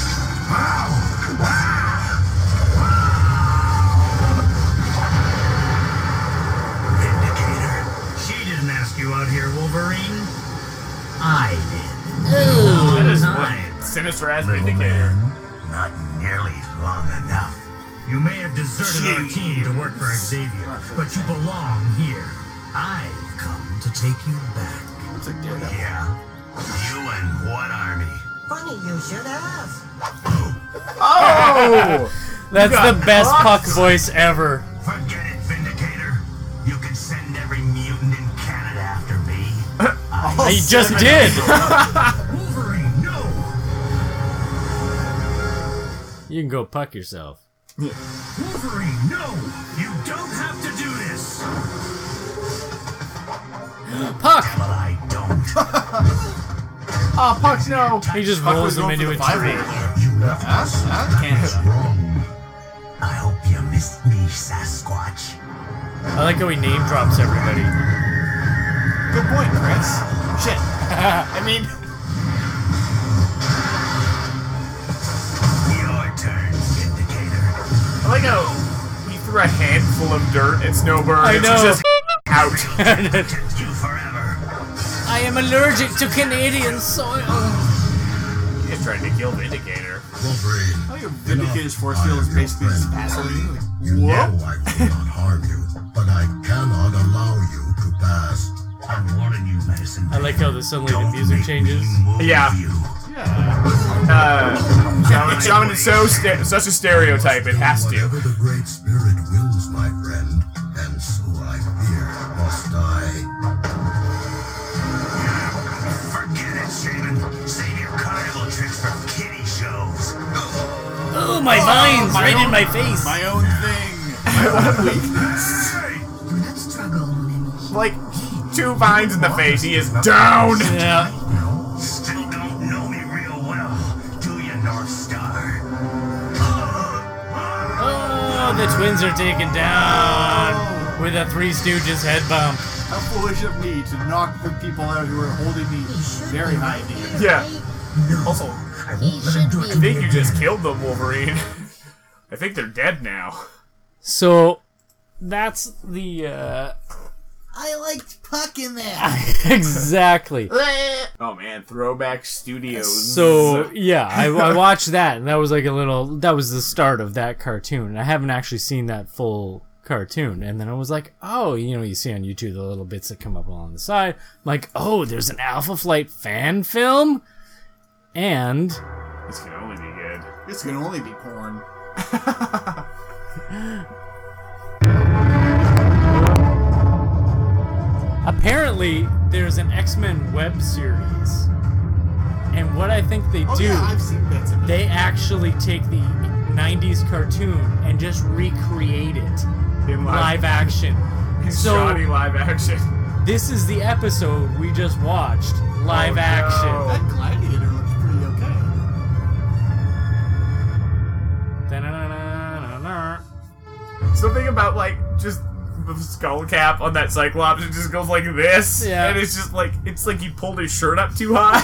Vindicator, she didn't ask you out here, Wolverine. I did. That is Time. one sinister-ass Little Vindicator. man, not nearly long enough. You may have deserted our team to work for Xavier, but you belong here. I've come to take you back. That's a Daredevil. Yeah. You and what army? Funny you should ask. Oh! That's the best Puck voice ever. Forget it, Vindicator. You can send every mutant in Canada after me. I just did. Wolverine, no! You can go Puck yourself. Wolverine, no! You don't have to do this! Puck! But I don't. Oh, Puck, no! He just Puck rolls was him going into for a the tree. You left us. That's That's Canada. wrong. I hope you missed me, Sasquatch. I like how he name drops everybody. Good point, Chris. Shit. I mean, Your turn, Vindicator. I like how he threw a handful of dirt at Snowbird. I and know. she's just out. Protect you forever. I am allergic to Canadian soil. He's just trying to kill Vindicator. Wolverine. I think Vindicator's force field is basically just Vaseline. Like, You know I will not harm you, but I cannot allow you to pass. I'm warning you, Medicine. I like how suddenly the music changes. Yeah. Shaman is such a stereotype, it has to. Whatever the Great Spirit wills, my friend, and so I fear must I. Forget it, Shaman. Save your carnival tricks for kiddie shows. Oh, my vines! Right in my face! My own thing. My own weakness. Do not struggle, Nemo. Like, 2 vines in the face, he is down! Yeah. Still don't know me real well, do you, North Star? Oh, the twins are taken down with a Three Stooges head bump. How foolish of me to knock the people out who are holding me very high in the air. Yeah. Also, I won't let him do it I to me think you again. just killed them, Wolverine. I think they're dead now. So, that's the, I liked Puck in there. exactly. Oh man, Throwback Studios. So, yeah, I watched that, and that was like that was the start of that cartoon. And I haven't actually seen that full cartoon. And then I was like, oh, you see on YouTube the little bits that come up along the side. I'm like, oh, there's an Alpha Flight fan film? And This can only be good. This can only be porn. apparently there's an X-Men web series. And what I think they do, yeah, I've seen bits of it. they actually take the 90s cartoon and just recreate it In live action. So Shoddy live action. this is the episode we just watched, live action. no. That Gladiator looks pretty okay. Da-na-na-na-na-na. Something about like just the skull cap on that Cyclops, it just goes like this. Yeah. And it's just like he pulled his shirt up too high.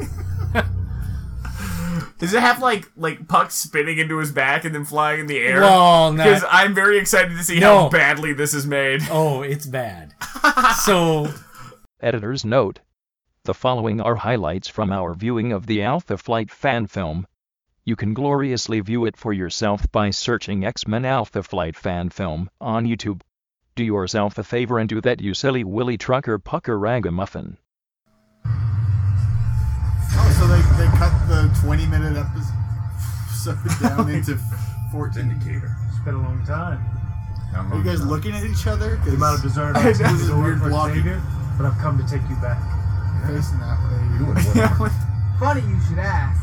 Does it have like Puck spinning into his back and then flying in the air? Well, no. Because I'm very excited to see how badly this is made. Oh, it's bad. So, Editor's note. The following are highlights from our viewing of the Alpha Flight fan film. You can gloriously view it for yourself by searching X-Men Alpha Flight fan film on YouTube. Do yourself a favor and do that, you silly willy trucker pucker ragamuffin. Oh, so they cut the 20-minute episode down into 14. Indicator. It's been a long time. Are you guys looking at each other? You might have deserved This it. is weird blocking. Xavier, but I've come to take you back. You're facing that way. Funny you should ask.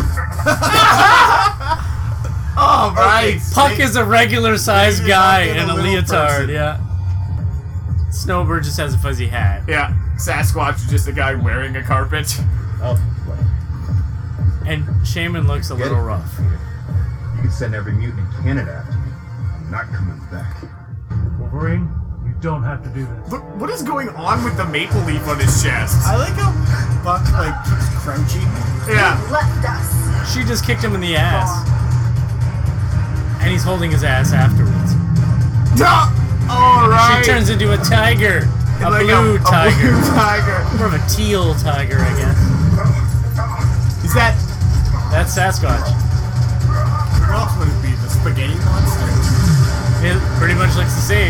Oh, right. Puck is a regular-sized Maybe guy not in a little leotard, person. yeah. Snowbird just has a fuzzy hat. Yeah, Sasquatch is just a guy wearing a carpet. Oh, And Shaman looks a little rough. you could send every mutant in Canada after me. I'm not coming back. Wolverine, you don't have to do this. Look, what is going on with the maple leaf on his chest? I like how Buck keeps crouching. Yeah. Left us. She just kicked him in the ass. And he's holding his ass afterwards. Alright. She turns into a tiger. A blue tiger. A blue tiger. More of a teal tiger, I guess. Is that... That's Sasquatch. What else would it be? The spaghetti monster? It pretty much looks the same.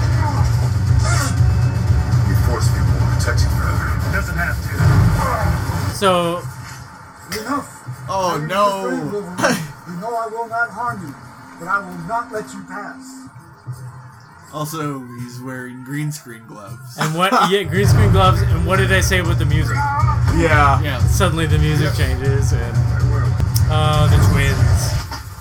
You force me more protection, brother. It doesn't have to. So... Enough. Oh, no. You know I will not harm you, but I will not let you pass. Also, he's wearing green screen gloves. And what? Yeah, green screen gloves. And what did I say with the music? Yeah. Suddenly the music changes, and the twins.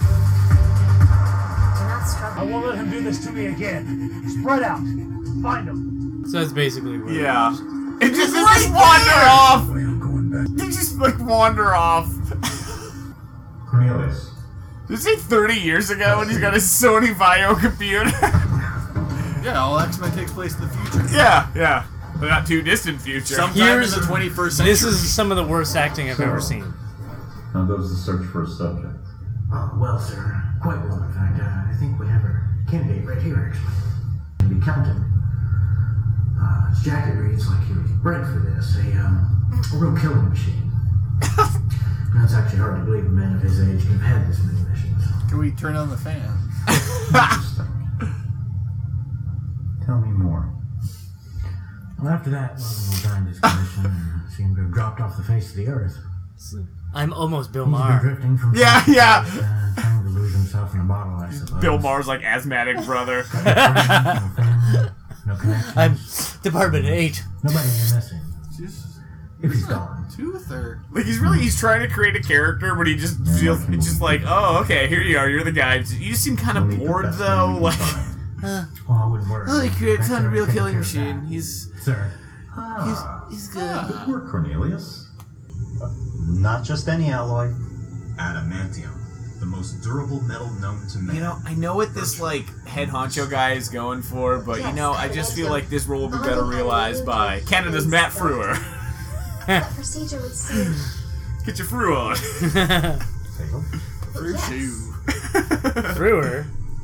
I won't let him do this to me again. Spread out. Find him. So that's basically what Yeah. it It just wander off. They just wander off. Cornelius. Did it say 30 years ago when he's got a Sony Vaio computer? Yeah, all X-Men takes place in the future. Yeah. But not too distant future. Sometime in the 21st century. This is some of the worst acting I've ever seen. How goes the search for a subject? Oh, well, sir. Quite well, in fact. I think we have a candidate right here, actually. Maybe Compton. His jacket reads like he was bred for this. A real killing machine. Now, it's actually hard to believe a man of his age can have had this many missions. Can we turn on the fan? Tell me more. Well, after that, Logan resigned his commission and seemed to have dropped off the face of the earth. I'm almost Bill He's been Maher. drifting from Yeah. trying to lose himself in a bottle, I suppose. Bill Maher's like asthmatic brother. No connection. I'm Department 8. Nobody you're missing. If he's gone. Tooth or... Like he's trying to create a character, but he just feels it's just like, oh, okay, here you are, you're the guy. You seem kind of bored though, like. Oh, I wouldn't worry. Oh, he created That's a all real right. killing Take care of machine. that. He's Sir. he's good. Good work, Cornelius. Not just any alloy. Adamantium, the most durable metal known to man. You know, I know what this like head honcho guy is going for, but you know, I just feel like this role will be better realized by Canada's Matt Frewer. That procedure would save. Get your Frew on. Fruit shoe. Brewer?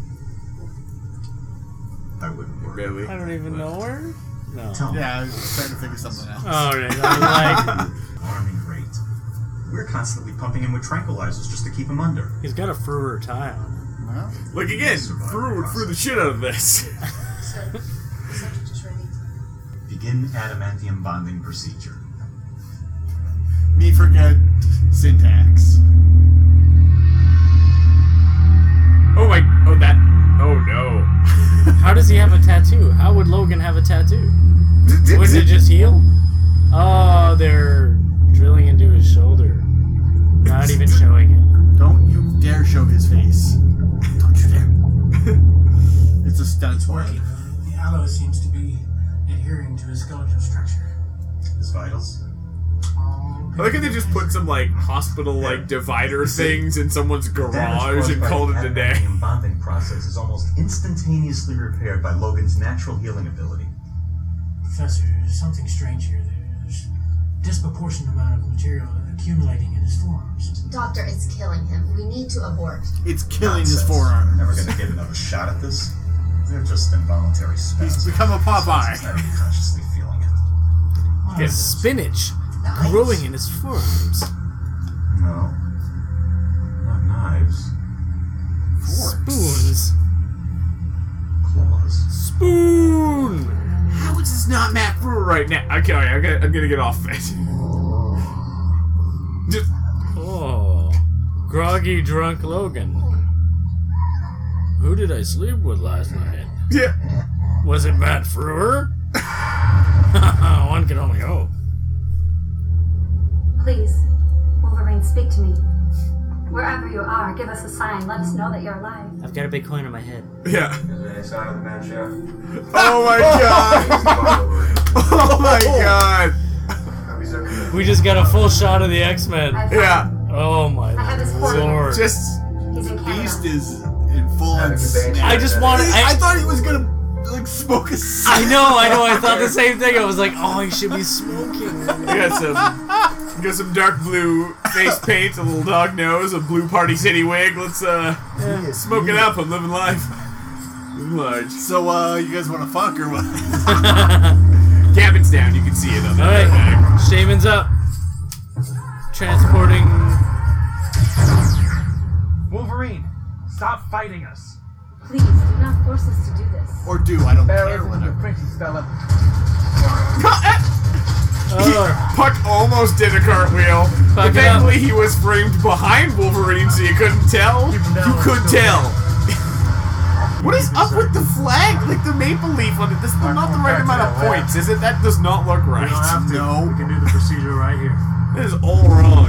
I wouldn't worry. Really? I don't even know her? No. Yeah, I was just trying to think of something else. Alright, I'm like... Alarming rate. We're constantly pumping him with tranquilizers just to keep him under. He's got a Frewer tie on. Well, Like again, Frew would Frew the shit out of this. Sir, the subject is ready. Begin adamantium bonding procedure. me forget syntax. Oh no. How does he have a tattoo? How would Logan have a tattoo? Wouldn't it just heal? Oh, they're drilling into his shoulder. Not even showing it. Don't you dare show his face. Don't you dare. It's a stunt working. The alloy seems to be adhering to his skeletal structure. His vitals? I like how they just put some like hospital like divider things in someone's garage and called it a day. The bonding process is almost instantaneously repaired by Logan's natural healing ability. Professor, there's something strange here. There's a disproportionate amount of material accumulating in his forearms. Doctor, it's killing him. We need to abort. It's killing his Nonsense. forearm. Never gonna get another shot at this. They're just involuntary spasms. He's become a Popeye. He's not even consciously feeling it. He has spinach growing in his forearms. No. Not knives. Spoons. Claws. Spoon! How is this not Matt Frewer right now? Okay, I'm gonna get off of it. Just Oh. Groggy drunk Logan. Who did I sleep with last night? yeah. Was it Matt Frewer? One can only hope. Please, Wolverine, speak to me. Wherever you are, give us a sign. Let us know that you're alive. I've got a big coin on my head. Yeah. Is there any sign of the man, Chef? Oh my god. Oh my god. We just got a full shot of the X-Men. I found Yeah. Oh my I have his lord. Just He's in Canada. Beast is in full on snap. I just want. I thought he was gonna like smoke a cigarette. I know. I thought the same thing. I was like, oh, he should be smoking. You got some dark blue face paint, a little dog nose, a blue Party City wig. Let's smoke it up. I'm living life. Living large. So you guys want to fuck or what? Cabin's down. You can see it on the All right, Shaman's up. Transporting. Wolverine, stop fighting us. Please, do not force us to do this. Or do, I don't care. Your princess fella. Puck almost did a cartwheel, but thankfully he was framed behind Wolverine, so you couldn't tell. You could tell. What is up with the flag? Like the maple leaf on it. This is not the right amount of points, is it? That does not look right. You don't have to. No. We can do the procedure right here. This is all wrong.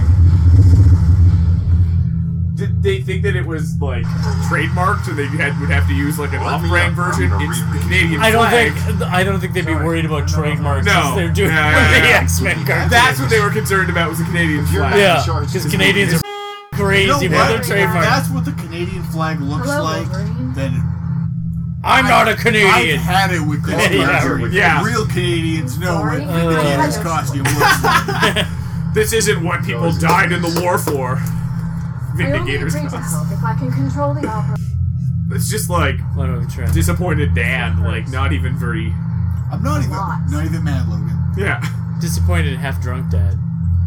Did they think that it was like trademarked, so they would have to use like an off-brand version? It's the Canadian flag. I don't think they'd be worried about trademarks. No, They're doing the X-Men cartoon. That's what they were concerned about, was the Canadian flag. Yeah, because Canadians are crazy You know with what? their trademarks. If that's what the Canadian flag looks like, then I'm not a Canadian. I've had it with this country. Yeah. Real Canadians know what Vindicator's costume looks like. This isn't what people died in the war for. Vindicator's I only agree to costume. help if I can control the opera. It's just like disappointed dad, like not even very. I'm not even mad, Logan. Yeah. Disappointed, half drunk dad.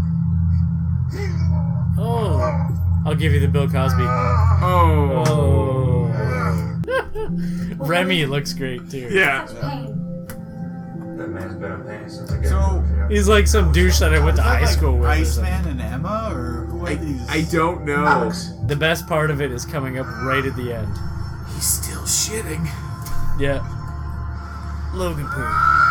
Oh, I'll give you the Bill Cosby. Oh. Remy looks great too. Yeah. That man's been a pain since I got So he's like some douche that I went to high school with. Iceman and Emma, or who are these? I don't know. The best part of it is coming up right at the end. He's still shitting. Yeah. Logan Poo.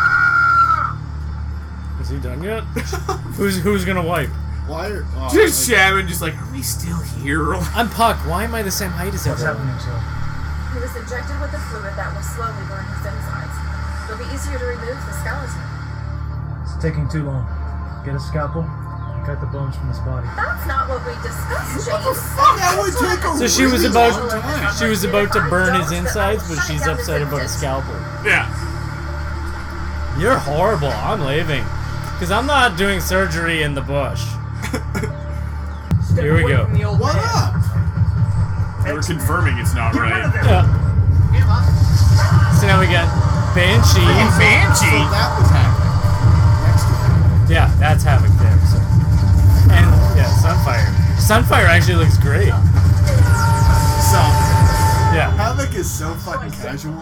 Is he done yet? Who's gonna wipe? Why? Just Shaman, just like, are we still here? I'm Puck. Why am I the same height as everyone? He was injected with a fluid that will slowly burn his insides. It'll be easier to remove the skeleton. It's taking too long. Get a scalpel and cut the bones from his body. That's not what we discussed, James. What the fuck? That would take a So she was really about long time. to burn his insides, but she's upset about a scalpel. Yeah. You're horrible. I'm leaving. Because I'm not doing surgery in the bush. Here we go. What up? We're confirming it's not right. Yeah. So now we got Banshee. Banshee? So that was happening. Next to Yeah, that's Havoc there. So. And yeah, Sunfire. Sunfire actually looks great. Some. Yeah. Havoc is so fucking casual.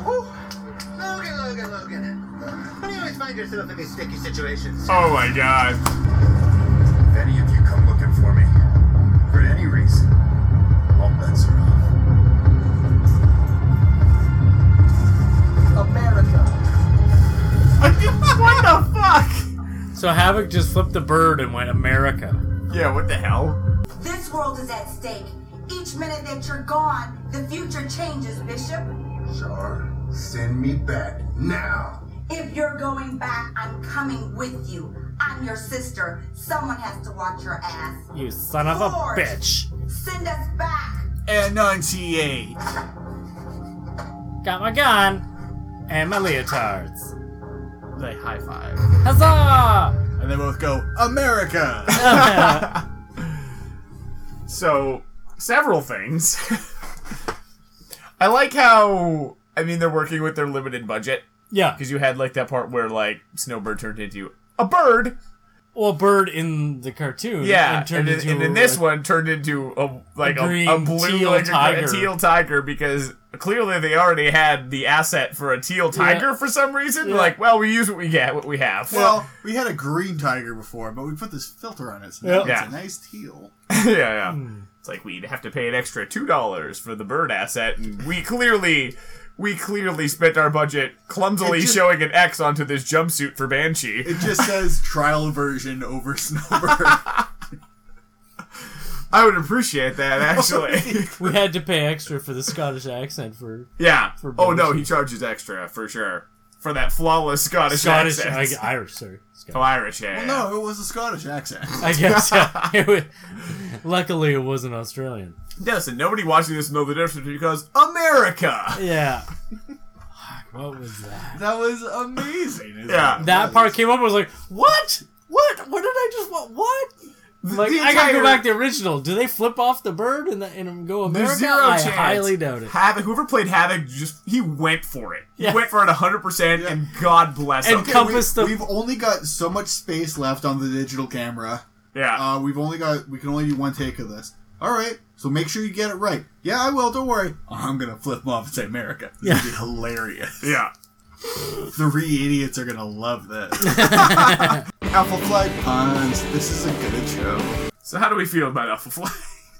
Logan. How do you always find yourself in these sticky situations? Oh my god. If any of you come looking for me, for any reason, all bets are off. America. What the fuck? So Havoc just flipped the bird and went America. Yeah, what the hell? This world is at stake. Each minute that you're gone, the future changes, Bishop. Sure. Send me back now. If you're going back, I'm coming with you. I'm your sister. Someone has to watch your ass. You son of a Forge, bitch. Send us back. Enunciate. Got my gun and my leotards. They high five. Huzzah! And they both go, America! So, several things. I like how, I mean, they're working with their limited budget. Yeah. Because you had, like, that part where, like, Snowbird turned into a bird. Well, a bird in the cartoon. Yeah, and in this one turned into a blue, teal like tiger. a teal tiger, because clearly they already had the asset for a teal tiger for some reason. Yeah. Like, well, we use what we get, what we have. Well, we had a green tiger before, but we put this filter on it, so now it's a nice teal. yeah. It's like we'd have to pay an extra $2 for the bird asset, and we clearly spent our budget clumsily showing an X onto this jumpsuit for Banshee. It just says trial version over Snowbird. I would appreciate that, actually. We had to pay extra for the Scottish accent for For oh no, Banshee. he charges extra for sure for that flawless Scottish accent. Irish, sorry. Oh, Irish, yeah. Well, no, it was a Scottish accent. I guess. Luckily, it wasn't Australian. Listen, nobody watching this will know the difference because America. Yeah. What was that? That was amazing. Yeah. That part came up. I was like, what? What did I just want? What? Like, I gotta go back to the original. Do they flip off the bird and go America? There's zero I chance. highly doubt it. Havoc, whoever played Havoc, he went for it. Yeah. He went for it 100%, and God bless him. We've only got so much space left on the digital camera. Yeah. We can only do one take of this. All right, so make sure you get it right. Yeah, I will. Don't worry. I'm gonna flip them off and say America. This is gonna be hilarious. Yeah. 3 idiots are gonna love this. Alpha Flight puns. This is a good show. So how do we feel about Alpha Flight?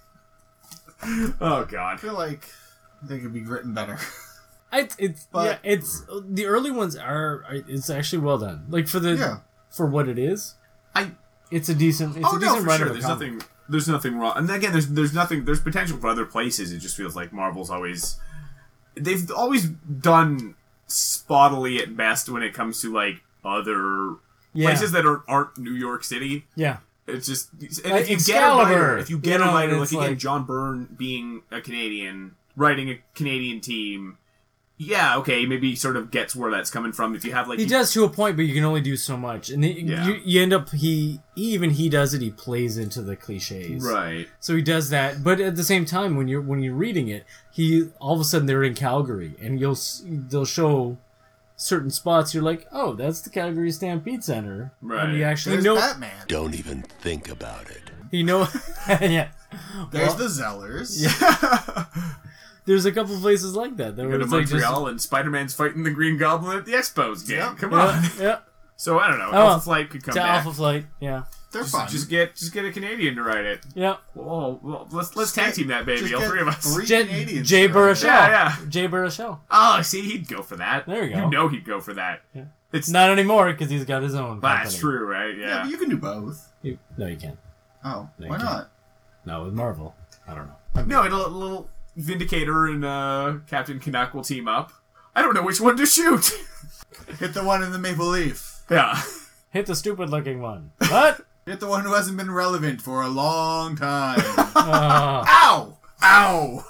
Oh God. I feel like they could be written better. It's the early ones it's actually well done. Like for what it is. It's a decent run sure. of a comic. There's nothing wrong. And again, there's potential for other places. It just feels like Marvel's they've always done spottily at best when it comes to like other places that aren't New York City. Yeah. It's just like if you get a writer, like again, John Byrne being a Canadian, writing a Canadian team, yeah, okay, maybe sort of gets where that's coming from. If you have like he does to a point, but you can only do so much, and you end up he does it. He plays into the cliches, right? So he does that, but at the same time, when you're reading it, all of a sudden they're in Calgary, and they'll show certain spots. You're like, oh, that's the Calgary Stampede Center, right? And you actually There's know Batman. Don't even think about it. You know, yeah. There's the Zellers. Yeah. There's a couple places like that. You go to Montreal and Spider-Man's fighting the Green Goblin at the Expos game. Come on. Yeah. So I don't know. Alpha Flight could come back. Alpha Flight, yeah. They're fun. Just get a Canadian to write it. Yeah. Well, let's tag team that baby. All three of us. Canadians. Jay Baruchel. Yeah. Jay Baruchel. Oh, see, he'd go for that. There you go. You know he'd go for that. Yeah. It's not anymore because he's got his own. That's true, right? Yeah. But you can do both. No, you can't. Oh, No, you why can't. not? No, with Marvel, I don't know. No, a little Vindicator and Captain Canuck will team up. I don't know which one to shoot. Hit the one in the maple leaf. Yeah. Hit the stupid looking one. What? Hit the one who hasn't been relevant for a long time. Oh. Ow! Ow!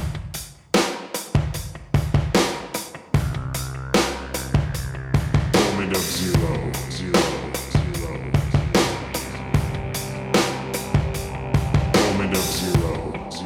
Moment of zero. Moment of zero.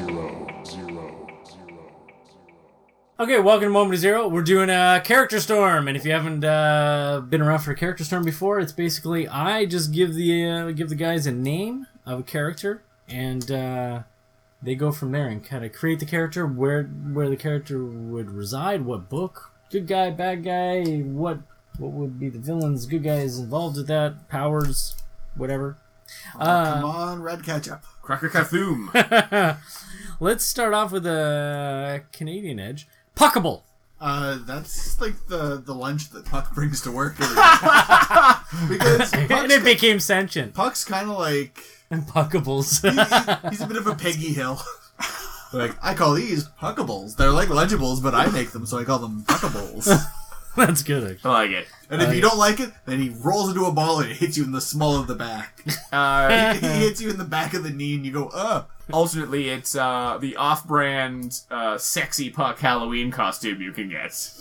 Okay, welcome to Moment of Zero. We're doing a Character Storm, and if you haven't been around for a Character Storm before, it's basically I just give the guys a name of a character, and they go from there and kind of create the character, where the character would reside, what book, good guy, bad guy, what would be the villains, good guys involved with that, powers, whatever. Come on, Red Ketchup. Cracker Cathoom. Let's start off with a Canadian edge. Puckable. That's like the lunch that Puck brings to work every day. Because and it became sentient. Puck's kind of like... And Puckables. he's a bit of a Peggy Hill. Like, I call these Puckables. They're like Legibles, but I make them, so I call them Puckables. That's good, actually. I like it. And if you don't like it, then he rolls into a ball and it hits you in the small of the back. He hits you in the back of the knee and you go, ugh. Alternately, it's the off-brand sexy Puck Halloween costume you can get.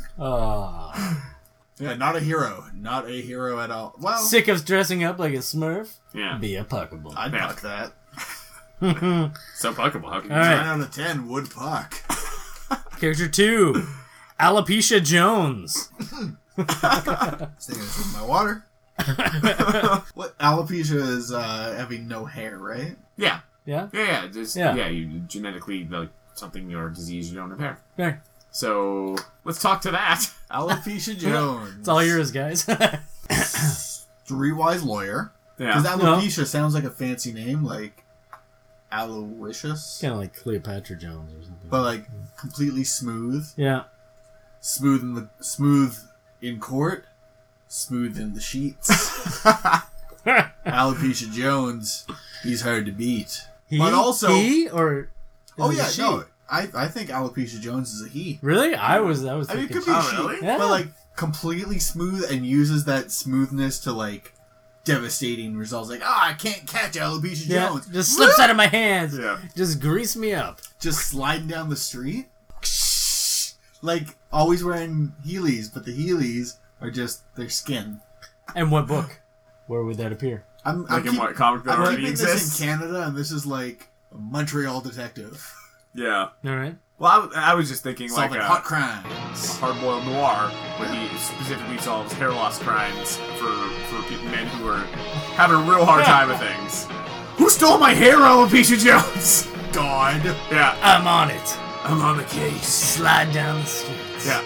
Yeah, not a hero. Not a hero at all. Well, sick of dressing up like a Smurf? Yeah. Be a Puckable. I'd puck that. So Puckable. How can you 9 out of 10 would puck. Character 2. Alopecia Jones. Staying with my water. What alopecia is having no hair, right? Yeah. Yeah. You genetically like something or disease you don't have hair. Okay. So let's talk to that. Alopecia Jones. It's all yours, guys. Streetwise lawyer. Yeah. Because alopecia sounds like a fancy name, like Aloysius. Kind of like Cleopatra Jones or something. But like completely smooth. Yeah. Smooth in court. Smooth in the sheets. Alopecia Jones, he's hard to beat. But also or oh yeah, no. I think Alopecia Jones is a he. Really? I was thinking it could be a she. Really? Yeah. But like completely smooth and uses that smoothness to like devastating results. Like, I can't catch Alopecia Jones. Just slips out of my hands. Yeah. Just grease me up. Just sliding down the street. Like, always wearing Heelys, but the Heelys are just their skin. And what book? Where would that appear? I'm what comic that already keeping exists? this in Canada, and this is like a Montreal detective. Yeah. All right. Well, I was just thinking Solving like hot crimes. Hard-boiled noir, where he specifically solves hair loss crimes for men who are having a real hard time with things. Who stole my hair, Alopecia Jones? God. Yeah. I'm on it. I'm on the case. Slide down the streets. Yeah.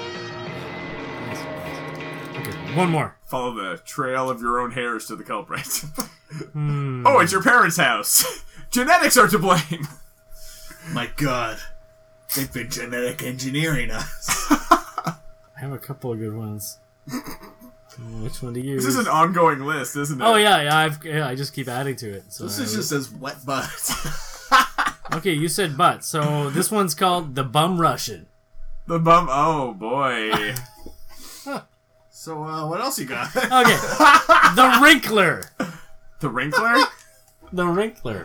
Okay, one more. Follow the trail of your own hairs to the culprit. Oh, it's your parents' house. Genetics are to blame. My God. They've been genetic engineering us. I have a couple of good ones. Which one to use? This is an ongoing list, isn't it? Oh yeah, I just keep adding to it. So This is just says wet butt. Okay, you said butt. So this one's called The Bum Russian. The bum. Oh boy. So what else you got? Okay, The Wrinkler. The Wrinkler. The Wrinkler.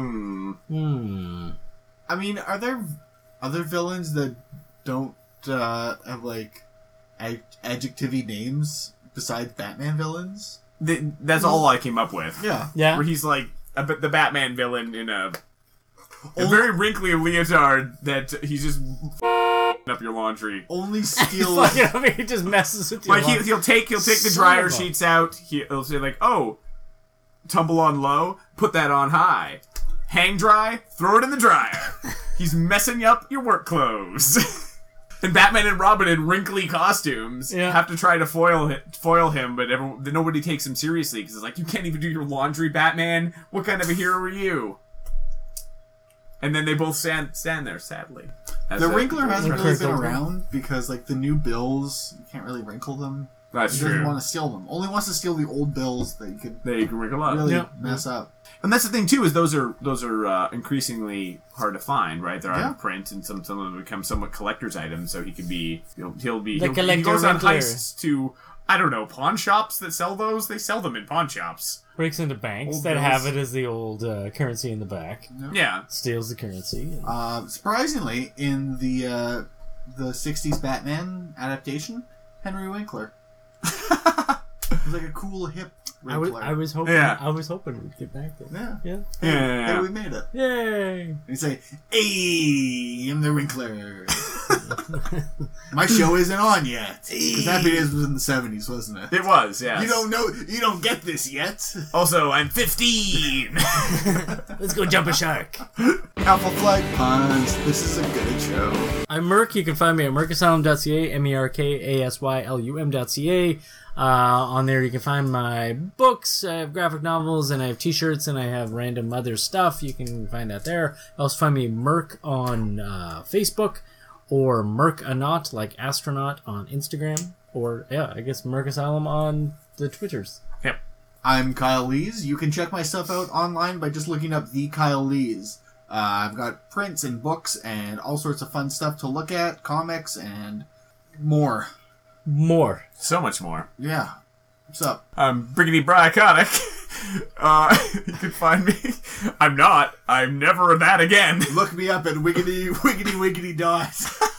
I mean, are there other villains that don't have like adjective-y names besides Batman villains? That's all I came up with. Yeah. Where he's like the Batman villain in a very wrinkly leotard that he's just up your laundry. Only steals. He just messes with you. Like he'll take the dryer sheets out. He'll say like, "Oh, tumble on low, put that on high, hang dry, throw it in the dryer." He's messing up your work clothes. And Batman and Robin in wrinkly costumes have to try to foil him, but nobody takes him seriously because it's like, you can't even do your laundry, Batman. What kind of a hero are you? And then they both stand there, sadly. The Wrinkler hasn't really been around because, like, the new bills, you can't really wrinkle them. That's he true. doesn't want to steal them. Only wants to steal the old bills that you can wrinkle up. really mess up. And that's the thing too, is those are increasingly hard to find, right? They're out of print, and some of them become somewhat collector's items. So he goes on heists to, I don't know, pawn shops that sell those. They sell them in pawn shops. Breaks into banks Old that bills. have it as the old currency in the back. Yeah. Steals the currency. Surprisingly, in the 60s Batman adaptation, Henry Winkler. It was like a cool, hip Winkler. I was hoping we'd get back there. Yeah. Yeah. Hey, we made it. Yay! And you say, "Hey, I'm the Winkler." My show isn't on yet. Because Happy Days was in the 70s, wasn't it? It was, yes. You don't get this yet. Also, I'm 15. Let's go jump a shark. Alpha Flight Puns. This is a good show. I'm Merc. You can find me at mercasylum.ca, merkaslum.ca. On there you can find my books. I have graphic novels, and I have t-shirts, and I have random other stuff. You can find that there. Also find me Merc on Facebook, or Merc-a-Not, like astronaut, on Instagram, or I guess Merc Asylum on the Twitters. Yep. I'm Kyle Lees. You can check my stuff out online by just looking up The Kyle Lees. I've got prints and books and all sorts of fun stuff to look at, comics and more. So much more. Yeah. What's up? I'm Briggity Bryconic. You can find me. I'm never that again. Look me up at wiggity dot.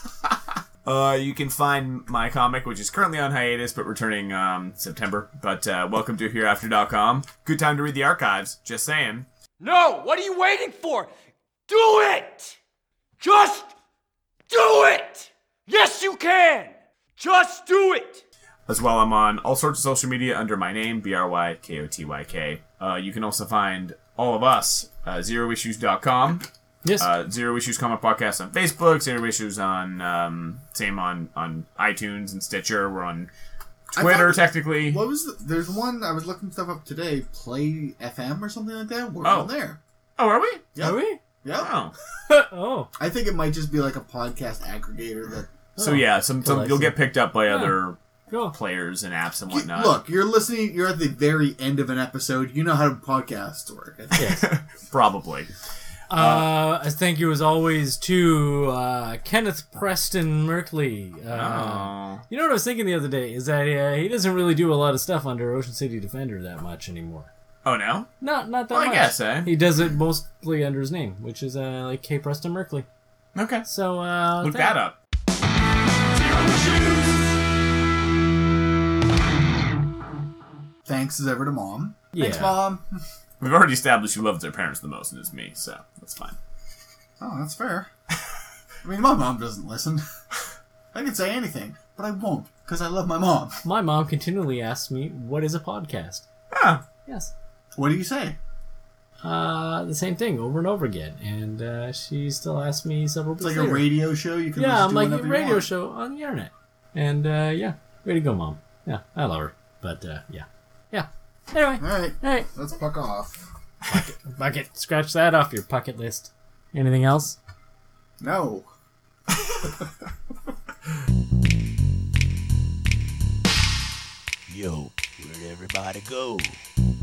You can find my comic, which is currently on hiatus, but returning September. But welcome to hereafter.com. Good time to read the archives. Just saying. No! What are you waiting for? Do it! Just do it! Yes, you can! Just do it! As well, I'm on all sorts of social media under my name, BRYKOTYK. You can also find all of us, ZeroIssues.com. Yes. Zero Issues Comic Podcast on Facebook, Zero Issues on, same on iTunes and Stitcher. We're on Twitter, technically. There's one, I was looking stuff up today, Play FM or something like that. We're on there. Oh, are we? Yep. Are we? Yep. Oh. Oh. I think it might just be like a podcast aggregator that... So yeah, some you'll get picked up by other players and apps and whatnot. Look, you're listening. You're at the very end of an episode. You know how podcasts work. I think. Probably. Thank you as always to Kenneth Preston Merkley. You know what I was thinking the other day is that he doesn't really do a lot of stuff under Ocean City Defender that much anymore. Oh, no? Not that Well, much. I guess, eh? He does it mostly under his name, which is like K. Preston Merkley. Okay. So look that up. Thanks as ever to Mom. Yeah. Thanks, Mom. We've already established who loves their parents the most, and it's me, so that's fine. Oh, that's fair. I mean, my mom doesn't listen. I can say anything, but I won't, because I love my mom. My mom continually asks me, what is a podcast? Ah. Yes. What do you say? The same thing over and over again, and she still asks me several It's weeks like later. a radio show you can Yeah, listen I'm to like a whenever you radio want. show on the internet. And, yeah, way to go, Mom. Yeah, I love her. But, yeah. Yeah. Anyway. Alright. Let's puck off. Bucket. Scratch that off your bucket list. Anything else? No. Yo, where'd everybody go?